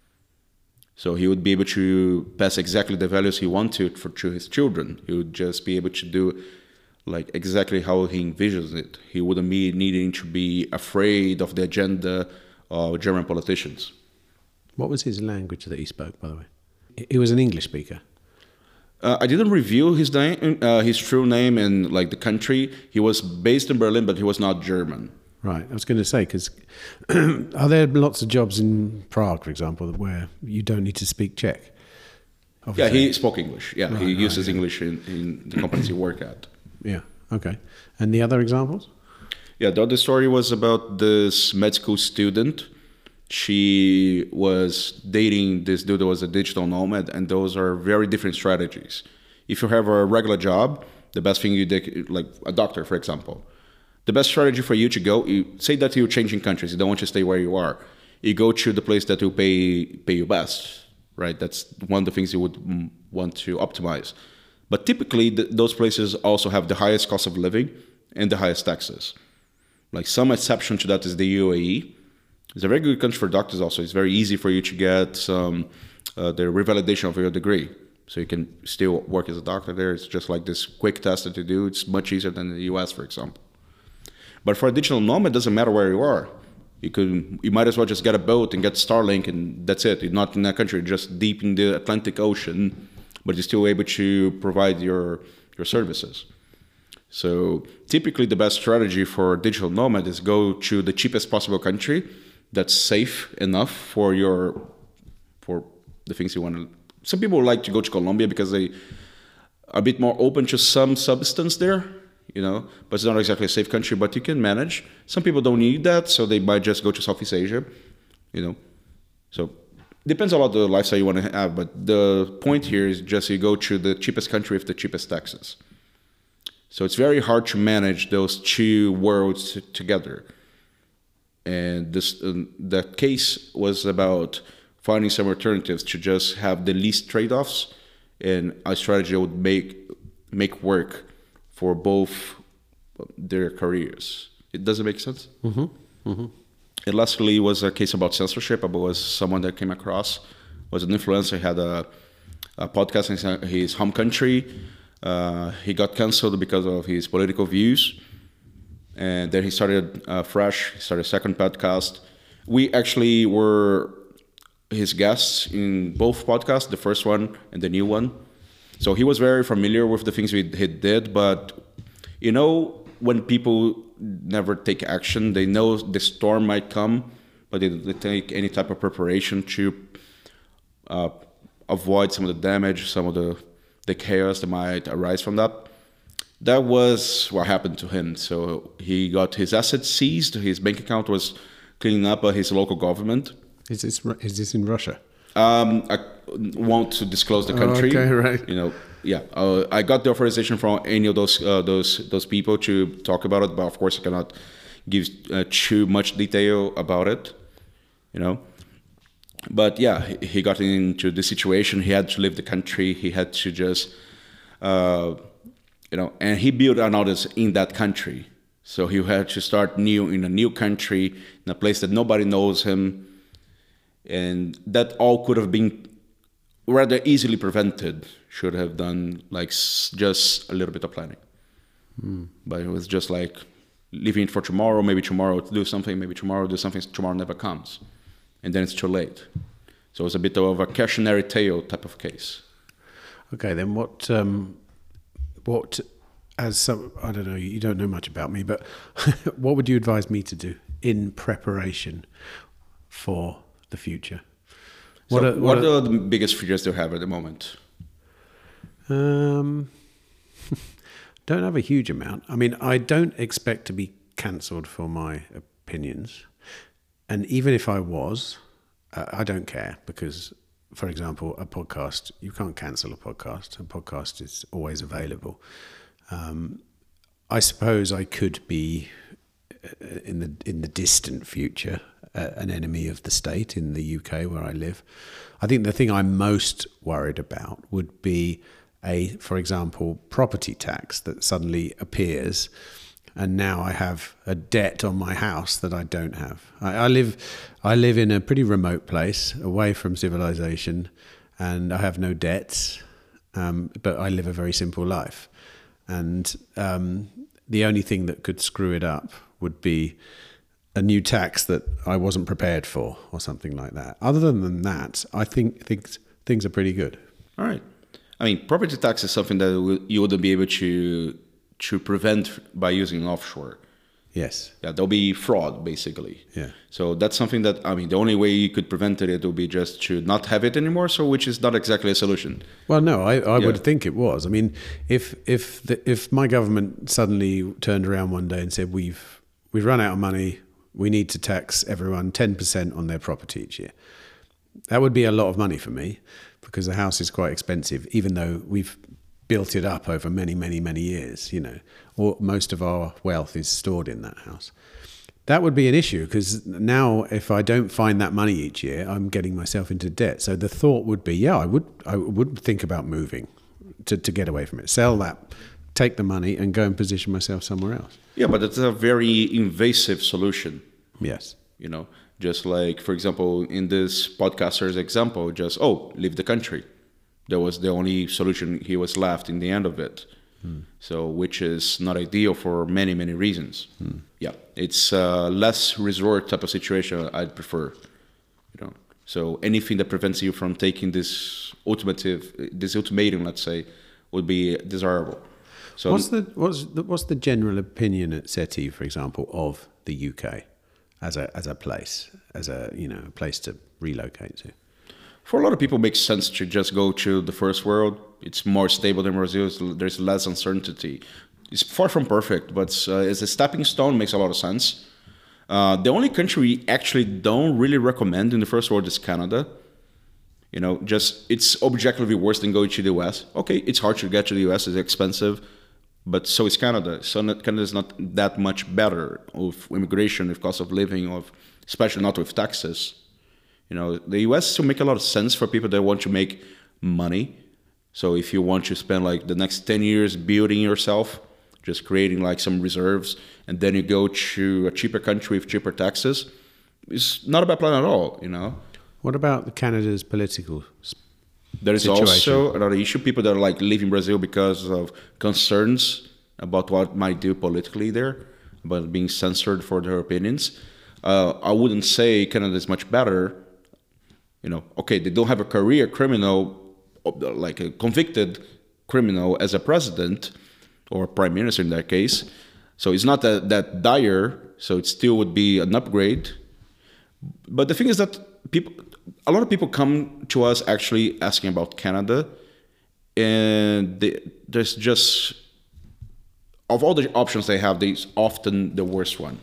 So he would be able to pass exactly the values he wanted for to his children. He would just be able to do like exactly how he envisions it. He wouldn't be needing to be afraid of the agenda of German politicians. What was his language that he spoke, by the way? He was an English speaker. Uh, I didn't reveal his name, uh, his true name and like the country. He was based in Berlin, but he was not German. Right. I was going to say, because are there lots of jobs in Prague, for example, where you don't need to speak Czech? Obviously. Yeah, he spoke English. Yeah, Right, he right, uses yeah. English in, in the companies he worked at. Yeah. Okay. And the other examples? Yeah, the other story was about this med school student. She was dating this dude that was a digital nomad, and those are very different strategies. If you have a regular job, the best thing you do, like a doctor, for example, the best strategy for you to go, you say that you're changing countries, you don't want to stay where you are. You go to the place that will pay pay you best, right? That's one of the things you would mm, want to optimize. But typically, th- those places also have the highest cost of living and the highest taxes. Like some exception to that is the U A E. It's a very good country for doctors also. It's very easy for you to get some, uh, the revalidation of your degree. So you can still work as a doctor there. It's just like this quick test that you do. It's much easier than the U S, for example. But for a digital nomad, it doesn't matter where you are. You could, you might as well just get a boat and get Starlink, and that's it. You're not in that country, you're just deep in the Atlantic Ocean, but you're still able to provide your your services. So typically, the best strategy for a digital nomad is go to the cheapest possible country that's safe enough for your for the things you want to. Some people like to go to Colombia because they are a bit more open to some substance there. You know, but it's not exactly a safe country, but you can manage. Some people don't need that, so they might just go to Southeast Asia, you know. So depends a lot on the lifestyle you want to have, but the point here is just you go to the cheapest country with the cheapest taxes. So it's very hard to manage those two worlds together. And this uh, that case was about finding some alternatives to just have the least trade-offs and a strategy that would make make work for both their careers. It doesn't make sense? Mm-hmm. Mm-hmm. And lastly was a case about censorship. I was someone that came across, was an influencer, had a, a podcast in his home country. Uh, he got canceled because of his political views. And then he started uh, fresh, he started a second podcast. We actually were his guests in both podcasts, the first one and the new one. So he was very familiar with the things we he did, but you know, when people never take action, they know the storm might come, but they don't take any type of preparation to uh, avoid some of the damage, some of the, the chaos that might arise from that. That was what happened to him. So he got his assets seized. His bank account was cleaning up by his local government. Is this is this in Russia? Um, I want to disclose the country. Oh, okay, right. You know, yeah. Uh, I got the authorization from any of those uh, those those people to talk about it, but of course I cannot give uh, too much detail about it. You know, but yeah, he, he got into the situation. He had to leave the country. He had to just, uh, you know, and he built an audience in that country. So he had to start new in a new country, in a place that nobody knows him. And that all could have been rather easily prevented, should have done like just a little bit of planning. Mm. But it was just like leaving it for tomorrow, maybe tomorrow to do something, maybe tomorrow do something, tomorrow never comes. And then it's too late. So it's a bit of a cautionary tale type of case. Okay, then what, um, what as some, I don't know, you don't know much about me, but what would you advise me to do in preparation for the future? What, so are, what, what are, are the biggest fears you have at the moment? Um, don't have a huge amount. I mean, I don't expect to be cancelled for my opinions. And even if I was, uh, I don't care because, for example, a podcast, you can't cancel a podcast. A podcast is always available. Um, I suppose I could be in the in the distant future uh, an enemy of the state in the U K where I live. I think the thing I'm most worried about would be a, for example, property tax that suddenly appears, and now I have a debt on my house that I don't have. I, I live I live in a pretty remote place, away from civilization, and I have no debts, um, but I live a very simple life. And um, the only thing that could screw it up would be a new tax that I wasn't prepared for or something like that. Other than that, I think things, things are pretty good. All right. I mean, property tax is something that you wouldn't be able to to prevent by using offshore. Yes. Yeah, there'll be fraud, basically. Yeah. So that's something that, I mean, the only way you could prevent it, it would be just to not have it anymore, so which is not exactly a solution. Well, no, I, I yeah. would think it was. I mean, if if the, if my government suddenly turned around one day and said, we've we've run out of money, we need to tax everyone ten percent on their property each year, that would be a lot of money for me because the house is quite expensive, even though we've built it up over many, many, many years, you know, or most of our wealth is stored in that house. That would be an issue because now if I don't find that money each year, I'm getting myself into debt. So the thought would be, yeah, I would I would think about moving to, to get away from it. Sell that, take the money and go and position myself somewhere else. Yeah, but it's a very invasive solution. Yes. You know, just like, for example, in this podcaster's example, just, oh, leave the country. That was the only solution he was left in the end of it. Hmm. So, which is not ideal for many, many reasons. Hmm. Yeah, it's a less resort type of situation I'd prefer. You know, so anything that prevents you from taking this ultimative, this ultimatum, let's say, would be desirable. So, what's the what's the, what's the general opinion at SETI, for example, of the U K as a as a place, as a you know a place to relocate to? For a lot of people, it makes sense to just go to the first world. It's more stable than Brazil. There's less uncertainty. It's far from perfect, but uh, as a stepping stone, makes a lot of sense. Uh, the only country we actually don't really recommend in the first world is Canada. You know, just it's objectively worse than going to the U S. Okay, it's hard to get to the U S. It's expensive, but so is Canada. So not, Canada is not that much better with immigration, with cost of living, of especially not with taxes. You know, the U S still make a lot of sense for people that want to make money. So if you want to spend like the next ten years building yourself, just creating like some reserves, and then you go to a cheaper country with cheaper taxes, it's not a bad plan at all, you know. What about Canada's political There is situation? Also another issue. People that are like leaving Brazil because of concerns about what might do politically there, about being censored for their opinions. Uh, I wouldn't say Canada is much better. You know, okay, they don't have a career criminal, like a convicted criminal as a president or prime minister in that case. So it's not that, that dire, so it still would be an upgrade. But the thing is that people, a lot of people come to us actually asking about Canada, and they, there's just, of all the options they have, there's often the worst one.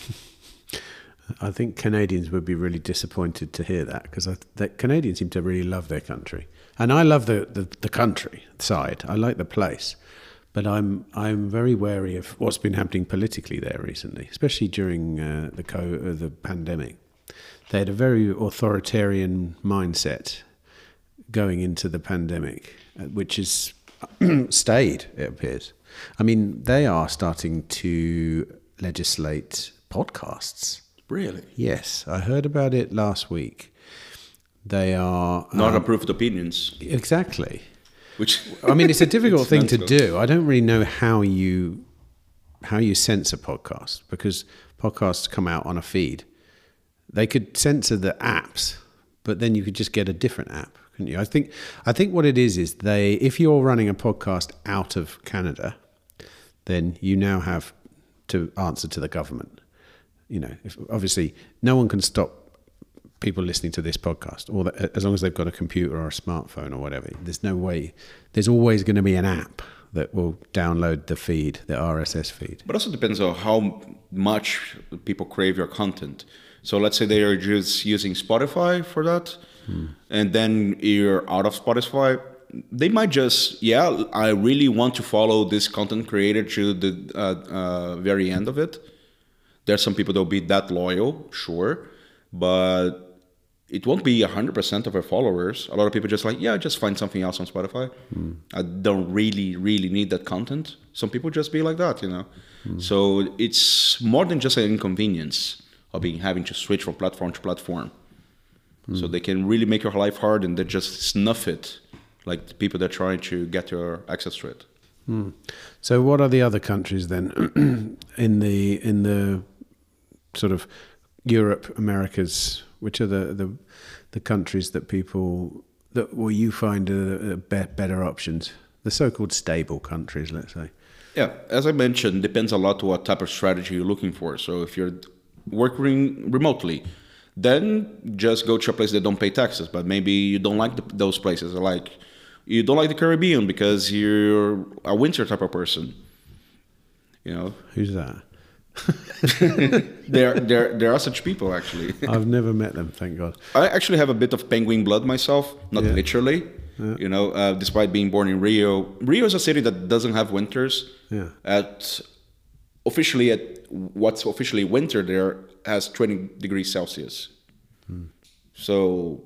I think Canadians would be really disappointed to hear that, because the Canadians seem to really love their country, and I love the, the, the country side. I like the place, but I'm I'm very wary of what's been happening politically there recently, especially during uh, the co uh, the pandemic. They had a very authoritarian mindset going into the pandemic, which has stayed, it appears. I mean, they are starting to legislate podcasts. Really? Yes, I heard about it last week. They are... Not um, approved opinions. Exactly. Which I mean, it's a difficult it's thing to mental. do. I don't really know how you how you censor podcasts, because podcasts come out on a feed. They could censor the apps, but then you could just get a different app, couldn't you? I think I think what it is is they, if you're running a podcast out of Canada, then you now have to answer to the government. You know, if, obviously, no one can stop people listening to this podcast, or that, as long as they've got a computer or a smartphone or whatever. There's no way. There's always going to be an app that will download the feed, the R S S feed. But also depends on how much people crave your content. So let's say they are just using Spotify for that, hmm. and then you're out of Spotify. They might just, yeah, I really want to follow this content creator to the uh, uh, very end of it. There's some people that will be that loyal, sure, but it won't be one hundred percent of our followers. A lot of people just like, yeah, just find something else on Spotify. Mm. I don't really, really need that content. Some people just be like that, you know. Mm. So it's more than just an inconvenience of being having to switch from platform to platform. Mm. So they can really make your life hard, and they just snuff it, like the people that are trying to get your access to it. Mm. So what are the other countries then in the in the sort of Europe, Americas? Which are the, the the countries that people that well you find are, are be- better options? The so-called stable countries, let's say. Yeah, as I mentioned, depends a lot what type of strategy you're looking for. So if you're working remotely, then just go to a place that don't pay taxes. But maybe you don't like the, those places. Like you don't like the Caribbean because you're a winter type of person. You know, who's that? there, there, there are such people actually. I've never met them, thank God. I actually have a bit of penguin blood myself, not yeah. literally. Yeah. You know, uh, despite being born in Rio, Rio is a city that doesn't have winters. Yeah. At officially, at what's officially winter there has twenty degrees Celsius. Hmm. So,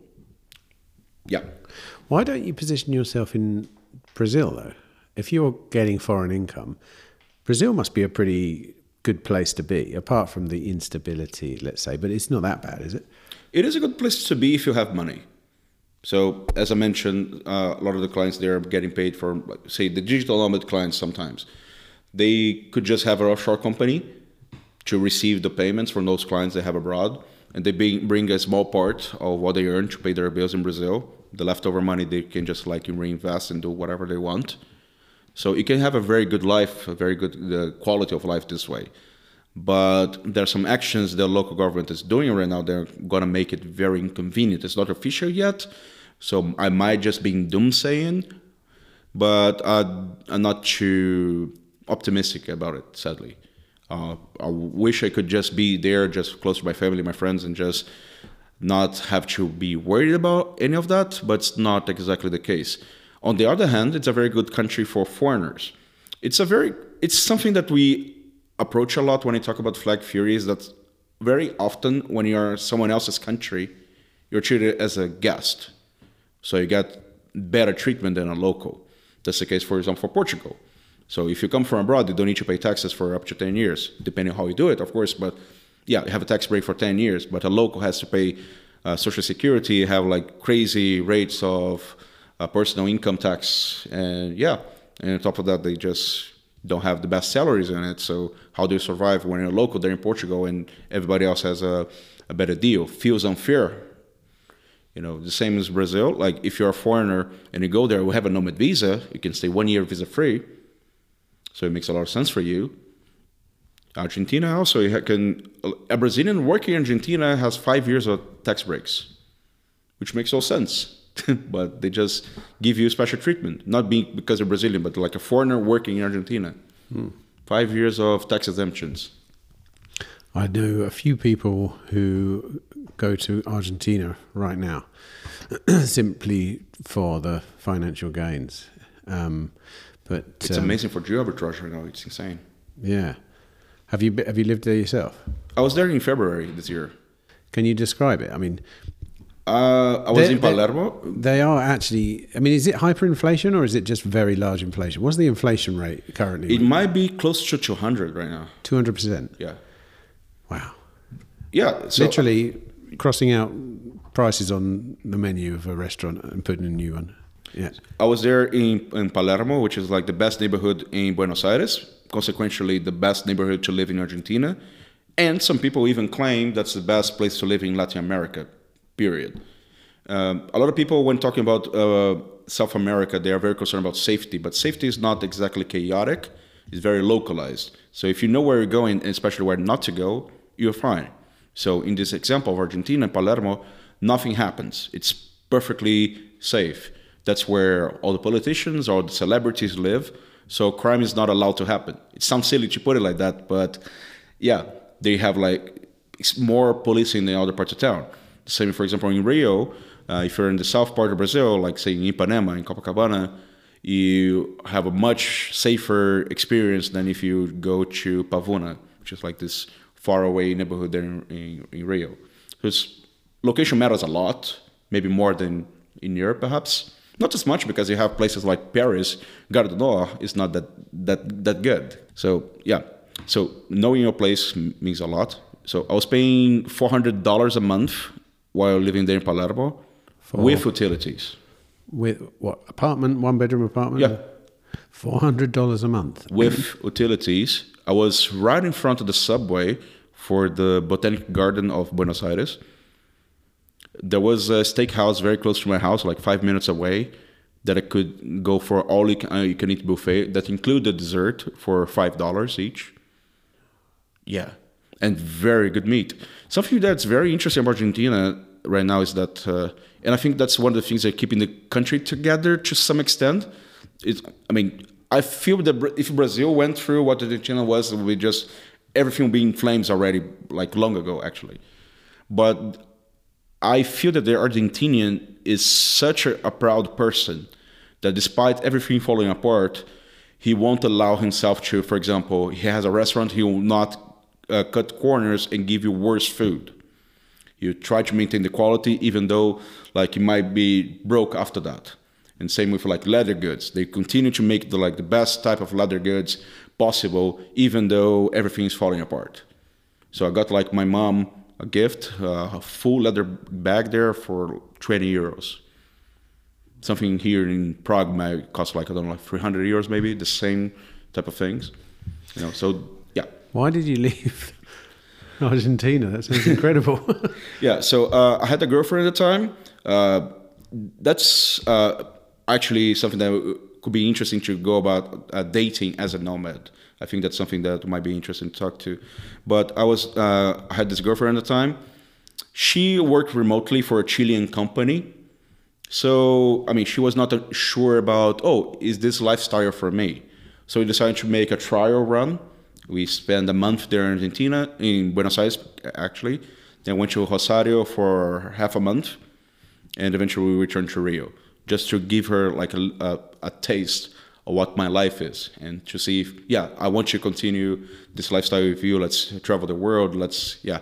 yeah. Why don't you position yourself in Brazil though? If you're getting foreign income, Brazil must be a pretty good place to be, apart from the instability, let's say, but it's not that bad, is it? It is a good place to be if you have money. So, as I mentioned, uh, a lot of the clients there are getting paid for, say, the digital nomad clients sometimes. They could just have an offshore company to receive the payments from those clients they have abroad, and they bring, bring a small part of what they earn to pay their bills in Brazil. The leftover money they can just like reinvest and do whatever they want. So you can have a very good life, a very good uh, quality of life this way. But there are some actions the local government is doing right now. They're going to make it very inconvenient. It's not official yet, so I might just be doomsaying, but uh, I'm not too optimistic about it, sadly. Uh, I wish I could just be there, just close to my family, my friends, and just not have to be worried about any of that, but it's not exactly the case. On the other hand, it's a very good country for foreigners. It's a very, it's something that we approach a lot when we talk about Flag Fury, is that very often when you're someone else's country, you're treated as a guest. So you get better treatment than a local. That's the case, for example, for Portugal. So if you come from abroad, you don't need to pay taxes for up to ten years, depending on how you do it, of course. But yeah, you have a tax break for ten years, but a local has to pay uh, Social Security, have like crazy rates of uh, personal income tax. And yeah, and on top of that, they just don't have the best salaries in it. So how do you survive when you're local there in Portugal and everybody else has a, a better deal? Feels unfair. You know, the same as Brazil. Like if you're a foreigner and you go there, we have a nomad visa, you can stay one year visa free. So it makes a lot of sense for you. Argentina also, you can, a Brazilian working in Argentina has five years of tax breaks, which makes no sense. But they just give you special treatment, not being because you're Brazilian, but like a foreigner working in Argentina. Hmm. Five years of tax exemptions. I know a few people who go to Argentina right now simply for the financial gains. Um, but it's um, amazing for geo arbitrage right now. It's insane. Yeah. Have you have you lived there yourself? I was there in February this year. Can you describe it? I mean, uh, I was in Palermo. They are actually. I mean, is it hyperinflation or is it just very large inflation? What's the inflation rate currently? It might be close to two hundred right now. Two hundred percent. Yeah. Wow. Yeah. So literally crossing out prices on the menu of a restaurant and putting a new one. Yeah. I was there in in Palermo, which is like the best neighborhood in Buenos Aires. Consequently, the best neighborhood to live in Argentina. And some people even claim that's the best place to live in Latin America, period. Um, a lot of people, when talking about uh, South America, they are very concerned about safety. But safety is not exactly chaotic. It's very localized. So if you know where you're going, and especially where not to go, you're fine. So in this example of Argentina, Palermo, nothing happens. It's perfectly safe. That's where all the politicians, all the celebrities live. So crime is not allowed to happen. It sounds silly to put it like that, but yeah, they have like more policing than other parts of town. Same, for example, in Rio, uh, if you're in the south part of Brazil, like say in Ipanema, in Copacabana, you have a much safer experience than if you go to Pavuna, which is like this faraway neighborhood there in, in, in Rio. So it's, location matters a lot, maybe more than in Europe, perhaps. Not as much because you have places like Paris, Gare du Nord is not that that that good. So yeah, so knowing your place means a lot. So I was paying four hundred dollars a month while living there in Palermo For with utilities. With what, apartment, one bedroom apartment? Yeah. four hundred dollars a month. With utilities. I was right in front of the subway for the Botanic Garden of Buenos Aires. There was a steakhouse very close to my house, like five minutes away, that I could go for all you can, uh, you can eat buffet that included dessert for five dollars each. Yeah, and very good meat. Something that's very interesting about Argentina right now is that, uh, and I think that's one of the things that keeping the country together to some extent. It, I mean, I feel that if Brazil went through what Argentina was, it would be just everything would be in flames already, like long ago, actually. But I feel that the Argentinian is such a, a proud person that despite everything falling apart, he won't allow himself to, for example, he has a restaurant, he will not uh, cut corners and give you worse food. You try to maintain the quality even though like you might be broke after that. And same with like leather goods. They continue to make the like the best type of leather goods possible even though everything is falling apart. So I got like my mom a gift, uh, a full leather bag there for twenty euros. Something here in Prague might cost like, I don't know, like three hundred euros maybe, the same type of things. You know, so yeah. Why did you leave Argentina? That sounds incredible. Yeah, so uh, I had a girlfriend at the time. Uh, that's uh, actually something that could be interesting to go about uh, dating as a nomad. I think that's something that might be interesting to talk to. But I was, uh, I had this girlfriend at the time. She worked remotely for a Chilean company. So, I mean, she was not sure about, oh, is this lifestyle for me? So we decided to make a trial run. We spent a month there in Argentina, in Buenos Aires, actually. Then went to Rosario for half a month. And eventually we returned to Rio, just to give her like a, a, a taste of what my life is, and to see if, yeah, I want to continue this lifestyle with you. Let's travel the world. Let's, yeah.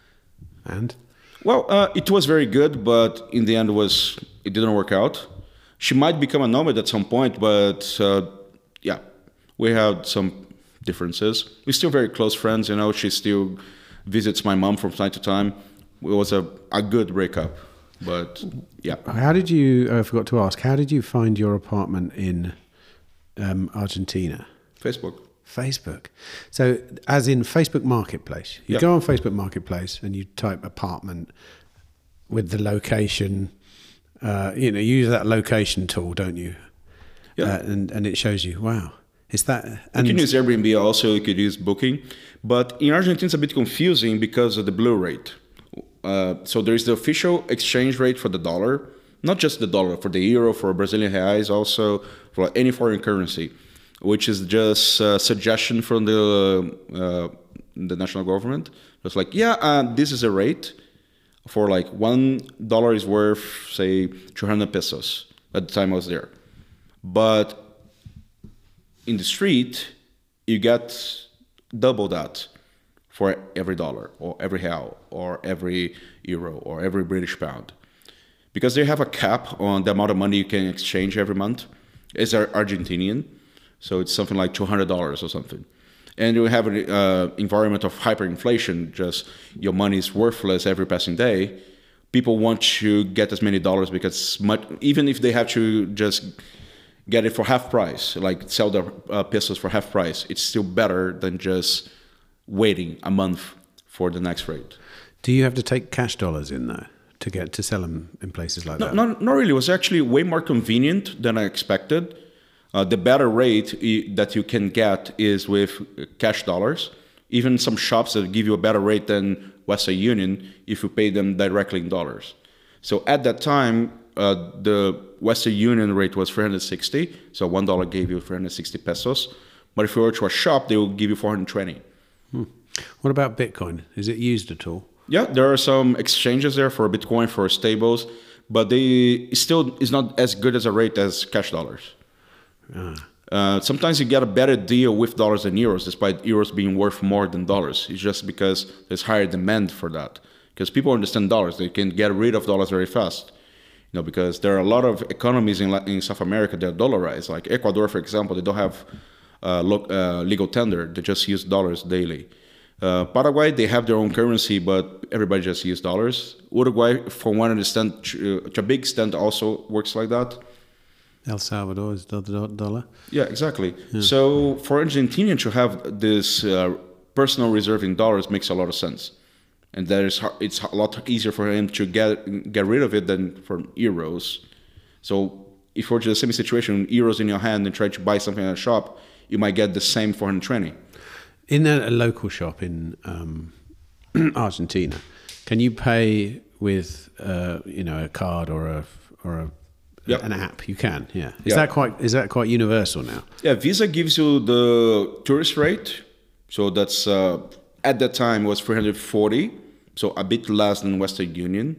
And? Well, uh, it was very good, but in the end, it was it didn't work out. She might become a nomad at some point, but uh, yeah, we had some differences. We're still very close friends, you know. She still visits my mom from time to time. It was a, a good breakup, but yeah. How did you, I forgot to ask, how did you find your apartment in Um, Argentina? Facebook. Facebook. So as in Facebook Marketplace. You Yep. go on Facebook Marketplace and you type apartment with the location, uh, you know, you use that location tool, don't you? Yeah. Uh, and, and it shows you, wow. Is that... And you can use Airbnb also, you could use Booking. But in Argentina, it's a bit confusing because of the blue rate. Uh, so there is the official exchange rate for the dollar, not just the dollar, for the euro, for Brazilian reais, also for any foreign currency, which is just a suggestion from the uh, the national government. It's like, yeah, uh, this is a rate for like one dollar is worth, say, two hundred pesos at the time I was there. But in the street, you get double that for every dollar or every real or every euro or every British pound. Because they have a cap on the amount of money you can exchange every month. It's Argentinian, so it's something like two hundred dollars or something. And you have an uh, environment of hyperinflation, just your money is worthless every passing day. People want to get as many dollars because much, even if they have to just get it for half price, like sell their uh, pesos for half price, it's still better than just waiting a month for the next rate. Do you have to take cash dollars in though to get to sell them in places like no, that? Not, not really. It was actually way more convenient than I expected. Uh, the better rate that you can get is with cash dollars. Even some shops that give you a better rate than Western Union if you pay them directly in dollars. So at that time, uh, the Western Union rate was three hundred sixty. So one dollar gave you three hundred sixty pesos. But if you were to a shop, they will give you four hundred twenty. Hmm. What about Bitcoin? Is it used at all? Yeah, there are some exchanges there for Bitcoin, for stables, but they still is not as good as a rate as cash dollars. Ah. Uh, sometimes you get a better deal with dollars than euros, despite euros being worth more than dollars. It's just because there's higher demand for that. Because people understand dollars, they can get rid of dollars very fast. You know, because there are a lot of economies in, in South America that are dollarized. Like Ecuador, for example, they don't have uh, lo- uh, legal tender; they just use dollars daily. Uh, Paraguay, they have their own currency, but everybody just uses dollars. Uruguay, from what I understand, to a big extent, also works like that. El Salvador is the dollar. Yeah, exactly. Yeah. So for Argentinians to have this uh, personal reserve in dollars makes a lot of sense. And that is, it's a lot easier for him to get get rid of it than for euros. So if you're in the same situation, euros in your hand and try to buy something at a shop, you might get the same four hundred twenty. In a, a local shop in um, Argentina, can you pay with uh, you know a card or a or a Yep. An app? You can, yeah. Is yep. that quite is that quite universal now? Yeah, Visa gives you the tourist rate, so that's uh, at that time was three hundred forty, so a bit less than Western Union.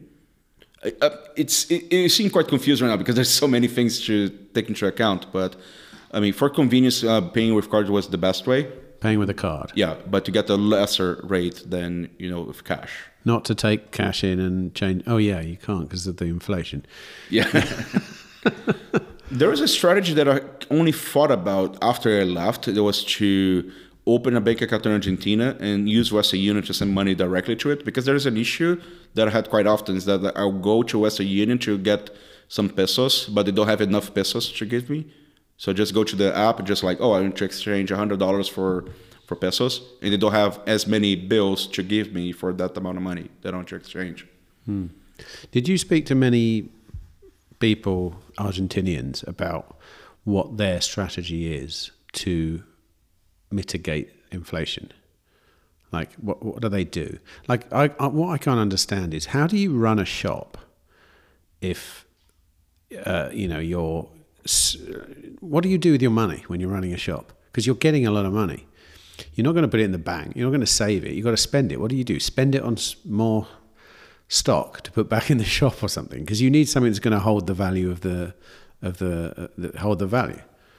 Uh, it's it, it seems quite confused right now because there's so many things to take into account. But I mean, for convenience, uh, paying with card was the best way. Paying with a card. Yeah, but to get a lesser rate than you know with cash. Not to take cash in and change. Oh yeah, you can't because of the inflation. Yeah. There was a strategy that I only thought about after I left. It was to open a bank account in Argentina and use Western Union to send money directly to it. Because there is an issue that I had quite often is that I'll go to Western Union to get some pesos, but they don't have enough pesos to give me. So just go to the app and just like, oh, I want to exchange one hundred dollars for, for pesos. And they don't have as many bills to give me for that amount of money that I want to exchange. Hmm. Did you speak to many people, Argentinians, about what their strategy is to mitigate inflation? Like, what what do they do? Like, I, I what I can't understand is how do you run a shop if, uh, you know, you're, what do you do with your money when you're running a shop? Because you're getting a lot of money. You're not going to put it in the bank. You're not going to save it. You've got to spend it. What do you do? Spend it on more stock to put back in the shop or something, because you need something that's going to hold the value of the of the, uh, the hold the value.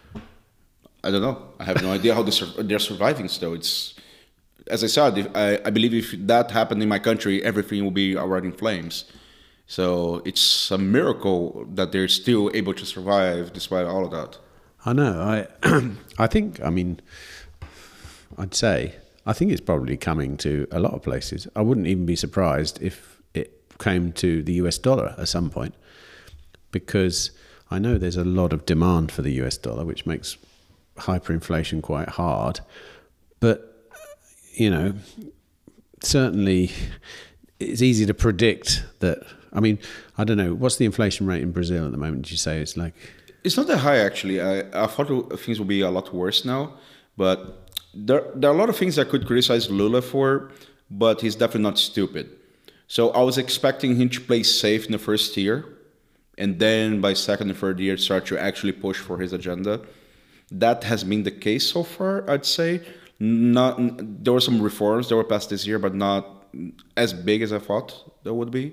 I don't know. I have no idea how they're, they're surviving still. It's, as I said, if, I, I believe if that happened in my country, everything will be already in flames. So it's a miracle that they're still able to survive despite all of that. I know. I I think. I mean, I'd say I think it's probably coming to a lot of places. I wouldn't even be surprised if it came to the U S dollar at some point, because I know there's a lot of demand for the U S dollar, which makes hyperinflation quite hard. But, you know, certainly it's easy to predict that. I mean, I don't know, what's the inflation rate in Brazil at the moment? Did you say it's like... It's not that high, actually. I, I thought things would be a lot worse now. But there, there are a lot of things I could criticize Lula for, but he's definitely not stupid. So I was expecting him to play safe in the first year, and then by second and third year start to actually push for his agenda. That has been the case so far, I'd say. Not, there were some reforms that were passed this year, but not as big as I thought there would be.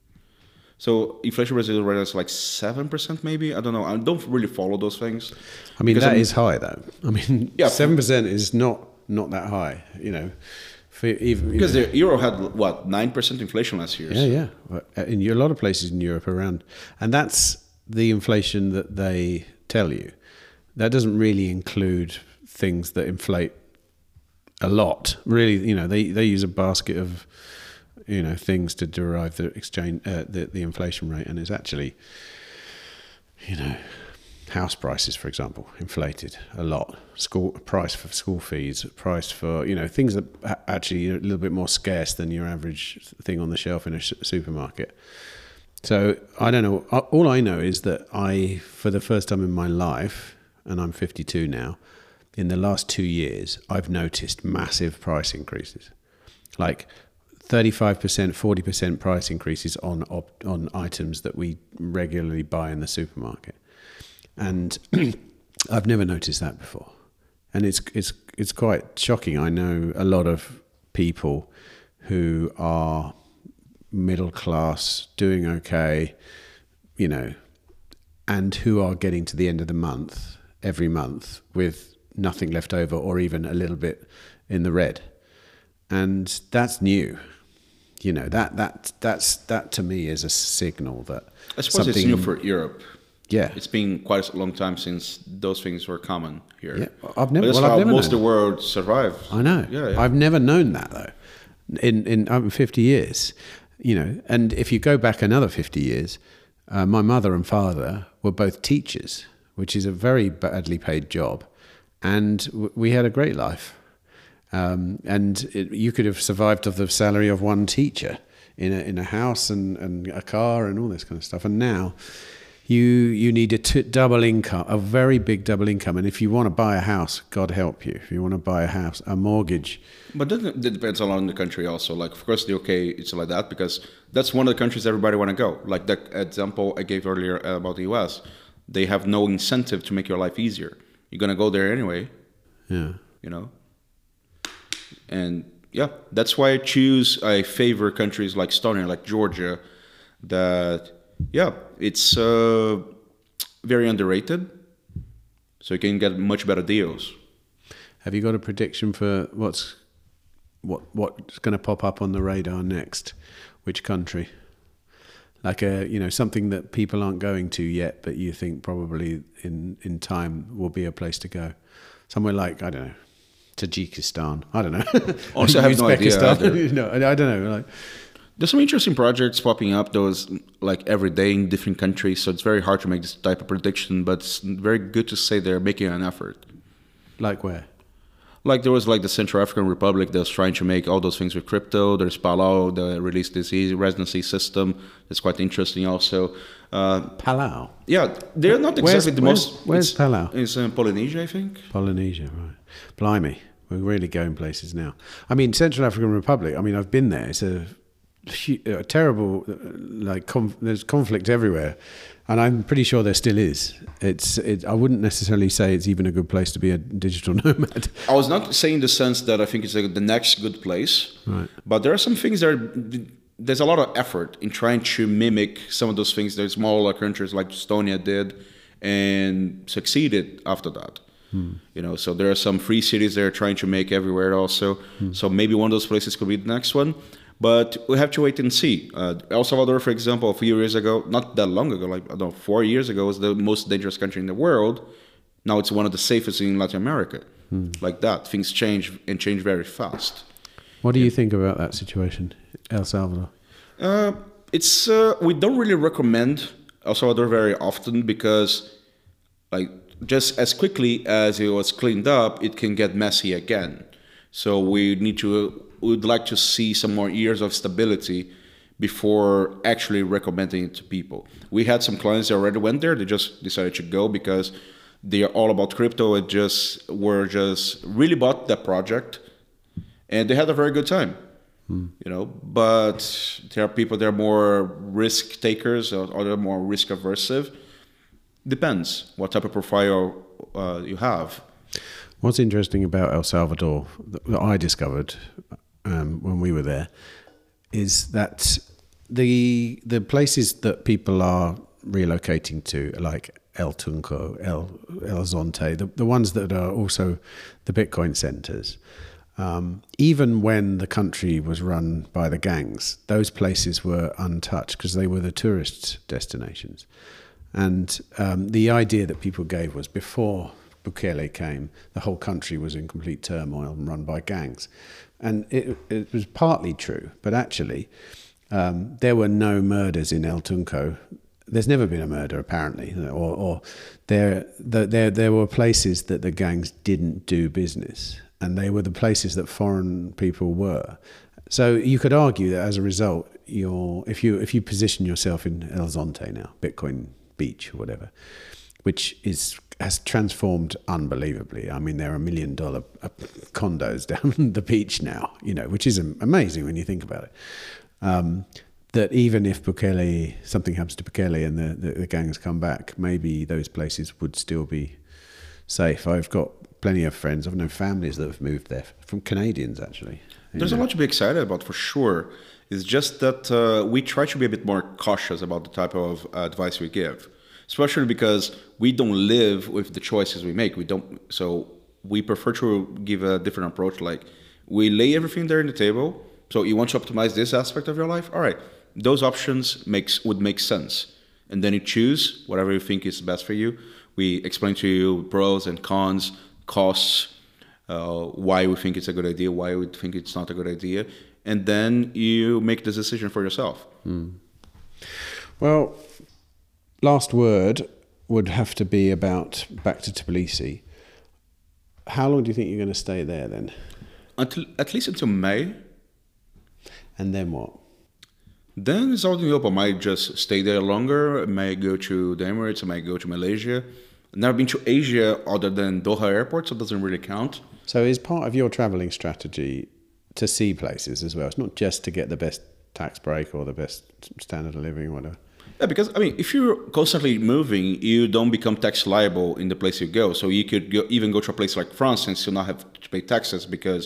So inflation rate right now is like seven percent maybe. I don't know. I don't really follow those things. I mean, Because that I'm- is high though. I mean, Yeah. seven percent is not not that high. You know, for even you Because know, the euro had, what, nine percent inflation last year. yeah, yeah. Well, In a lot of places in Europe around, and that's the inflation that they tell you. That doesn't really include things that inflate a lot. Really, you know, they they use a basket of, you know, things to derive the exchange uh, the the inflation rate, and it's actually, you know, house prices, for example, inflated a lot. School price for school fees, price for, you know, things that are actually a little bit more scarce than your average thing on the shelf in a sh- supermarket. So I don't know. All I know is that I, for the first time in my life, and I'm fifty-two now, in the last two years, I've noticed massive price increases, like thirty-five percent, forty percent price increases on op- on items that we regularly buy in the supermarket. And I've never noticed that before, and it's it's it's quite shocking. I know a lot of people who are middle class, doing okay, you know, and who are getting to the end of the month every month with nothing left over, or even a little bit in the red, and that's new. You know, that that that's that to me is a signal that I suppose it's new for Europe. Yeah, It's been quite a long time since those things were common here. Yeah, I've never- But that's well, I've how never most of known the world survives. I know. Yeah, yeah. I've never known that though. In in um, fifty years, you know, and if you go back another fifty years, uh, my mother and father were both teachers, which is a very badly paid job, and w- we had a great life. Um, and it, you could have survived off the salary of one teacher in a in a house and, and a car and all this kind of stuff. And now you you need a t- double income, a very big double income. And if you want to buy a house, God help you. If you want to buy a house, a mortgage. But that, that depends a lot on the country also. Like, of course, the U K, it's like that because that's one of the countries everybody want to go. Like that example I gave earlier about the U S. They have no incentive to make your life easier. You're going to go there anyway. Yeah. You know? And yeah, that's why I choose, I favor countries like Estonia, like Georgia, that, yeah, it's uh, very underrated. So you can get much better deals. Have you got a prediction for what's what what's going to pop up on the radar next? Which country? Like a you know something that people aren't going to yet, but you think probably in in time will be a place to go. Somewhere like I don't know, Tajikistan. I don't know. Also, I have no idea either. you know, I, I don't know. Like There's some interesting projects popping up, those like every day in different countries. So it's very hard to make this type of prediction, but it's very good to say they're making an effort. like where? Like there was like the Central African Republic that was trying to make all those things with crypto. There's Palau that released this e-residency system. It's quite interesting also. Uh, Palau. yeah, they're not exactly Where's- the where's- most... where's it's, Palau? It's in Polynesia, I think. Polynesia, right. Blimey, we're really going places now. I mean, Central African Republic, I mean, I've been there. It's a, hu- a terrible, uh, like, conf- there's conflict everywhere. And I'm pretty sure there still is. It's. It, I wouldn't necessarily say it's even a good place to be a digital nomad. I was not saying the sense that I think it's like the next good place. Right. But there are some things that are, there's a lot of effort in trying to mimic some of those things that smaller countries like Estonia did and succeeded after that. Hmm. You know, so there are some free cities they're trying to make everywhere also. Hmm. So maybe one of those places could be the next one. But we have to wait and see. Uh, El Salvador, for example, a few years ago, not that long ago, like I don't know, four years ago, was the most dangerous country in the world. Now it's one of the safest in Latin America. Hmm. Like that, things change and change very fast. What do you think about that situation, El Salvador? Uh, it's uh, we don't really recommend El Salvador very often because, like, just as quickly as it was cleaned up, it can get messy again. So we need to. We'd like to see some more years of stability before actually recommending it to people. We had some clients that already went there. They just decided to go because they are all about crypto. It just were just really bought that project, and they had a very good time. Hmm. You know, but there are people that are more risk takers or they're more risk aversive. Depends what type of profile uh, you have. What's interesting about El Salvador that I discovered um, when we were there is that the the places that people are relocating to, like El Tunco, El El Zonte, the, the ones that are also the Bitcoin centers, um, even when the country was run by the gangs, those places were untouched because they were the tourist destinations. And um, the idea that people gave was before Bukele came, the whole country was in complete turmoil and run by gangs. And it, it was partly true, but actually um, there were no murders in El Tunco. There's never been a murder, apparently, or, or there, there, there were places that the gangs didn't do business, and they were the places that foreign people were. So you could argue that as a result, you're, if you if you position yourself in El Zonte now, Bitcoin Beach or whatever, which is has transformed unbelievably. I mean, there are million dollar condos down the beach now, you know, which is amazing when you think about it. Um, that even if Bukele, something happens to Bukele and the, the, the gangs come back, maybe those places would still be safe. I've got plenty of friends, I've known families that have moved there, from Canadians actually. There's know. a lot to be excited about for sure. It's just that uh, we try to be a bit more cautious about the type of uh, advice we give, especially because we don't live with the choices we make. We don't, so we prefer to give a different approach. Like, we lay everything there on the table. So you want to optimize this aspect of your life? All right, those options makes would make sense. And then you choose whatever you think is best for you. We explain to you pros and cons, costs, uh, why we think it's a good idea, why we think it's not a good idea. And then you make the decision for yourself. Mm. Well, last word would have to be about back to Tbilisi. How long do you think you're going to stay there then? Until, at least until May. And then what? Then it's all in the open. I might just stay there longer. I might go to the Emirates. I might go to Malaysia. I've never been to Asia other than Doha Airport, so it doesn't really count. So is part of your traveling strategy to see places as well? It's not just to get the best tax break or the best standard of living or whatever. Yeah, because, I mean, if you're constantly moving, you don't become tax liable in the place you go. So you could go, even go to a place like France and still not have to pay taxes because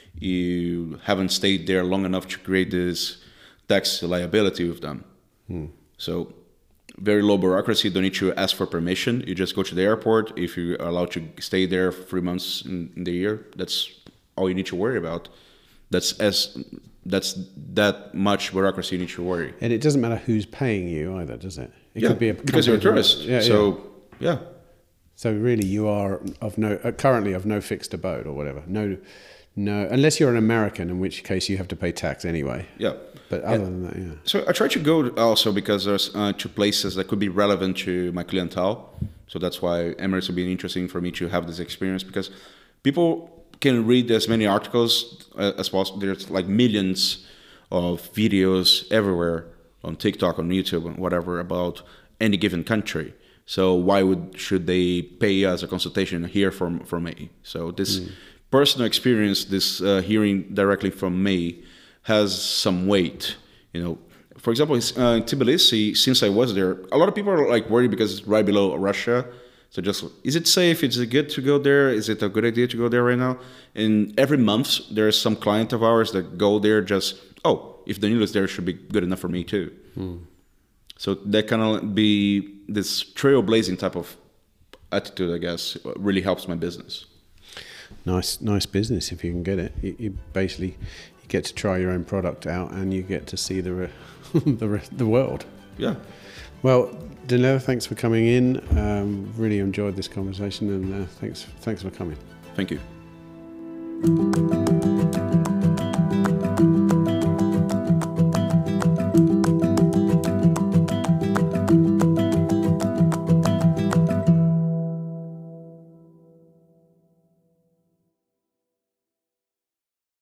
you haven't stayed there long enough to create this tax liability with them. Hmm. So very low bureaucracy, you don't need to ask for permission. You just go to the airport. If you're allowed to stay there for three months in, in the year, that's all you need to worry about. That's as that's that much bureaucracy you need to worry. And it doesn't matter who's paying you either, does it? It yeah, could be a because you're a tourist. Yeah, so yeah. yeah. So really, you are of no uh, currently of no fixed abode or whatever. No, no, unless you're an American, in which case you have to pay tax anyway. Yeah. But other than that, yeah. So I try to go also because there's uh, two places that could be relevant to my clientele. So that's why Emirates would be interesting for me to have this experience, because people can read as many articles as possible. There's like millions of videos everywhere on TikTok, on YouTube, and whatever about any given country. So why would should they pay us a consultation and hear from from me? So this mm. personal experience, this uh, hearing directly from me, has some weight. You know, for example, uh, in Tbilisi, since I was there, a lot of people are like worried because it's right below Russia. So just, is it safe? Is it good to go there? Is it a good idea to go there right now? And every month, there's some client of ours that go there just, oh, if Danilo is there, it should be good enough for me too. Hmm. So that kind of be this trailblazing type of attitude, I guess, really helps my business. Nice, nice business if you can get it. You, you basically you get to try your own product out, and you get to see the re- the re- the world. Yeah. Well, Danilo, thanks for coming in. Um, really enjoyed this conversation, and uh, thanks thanks for coming. Thank you.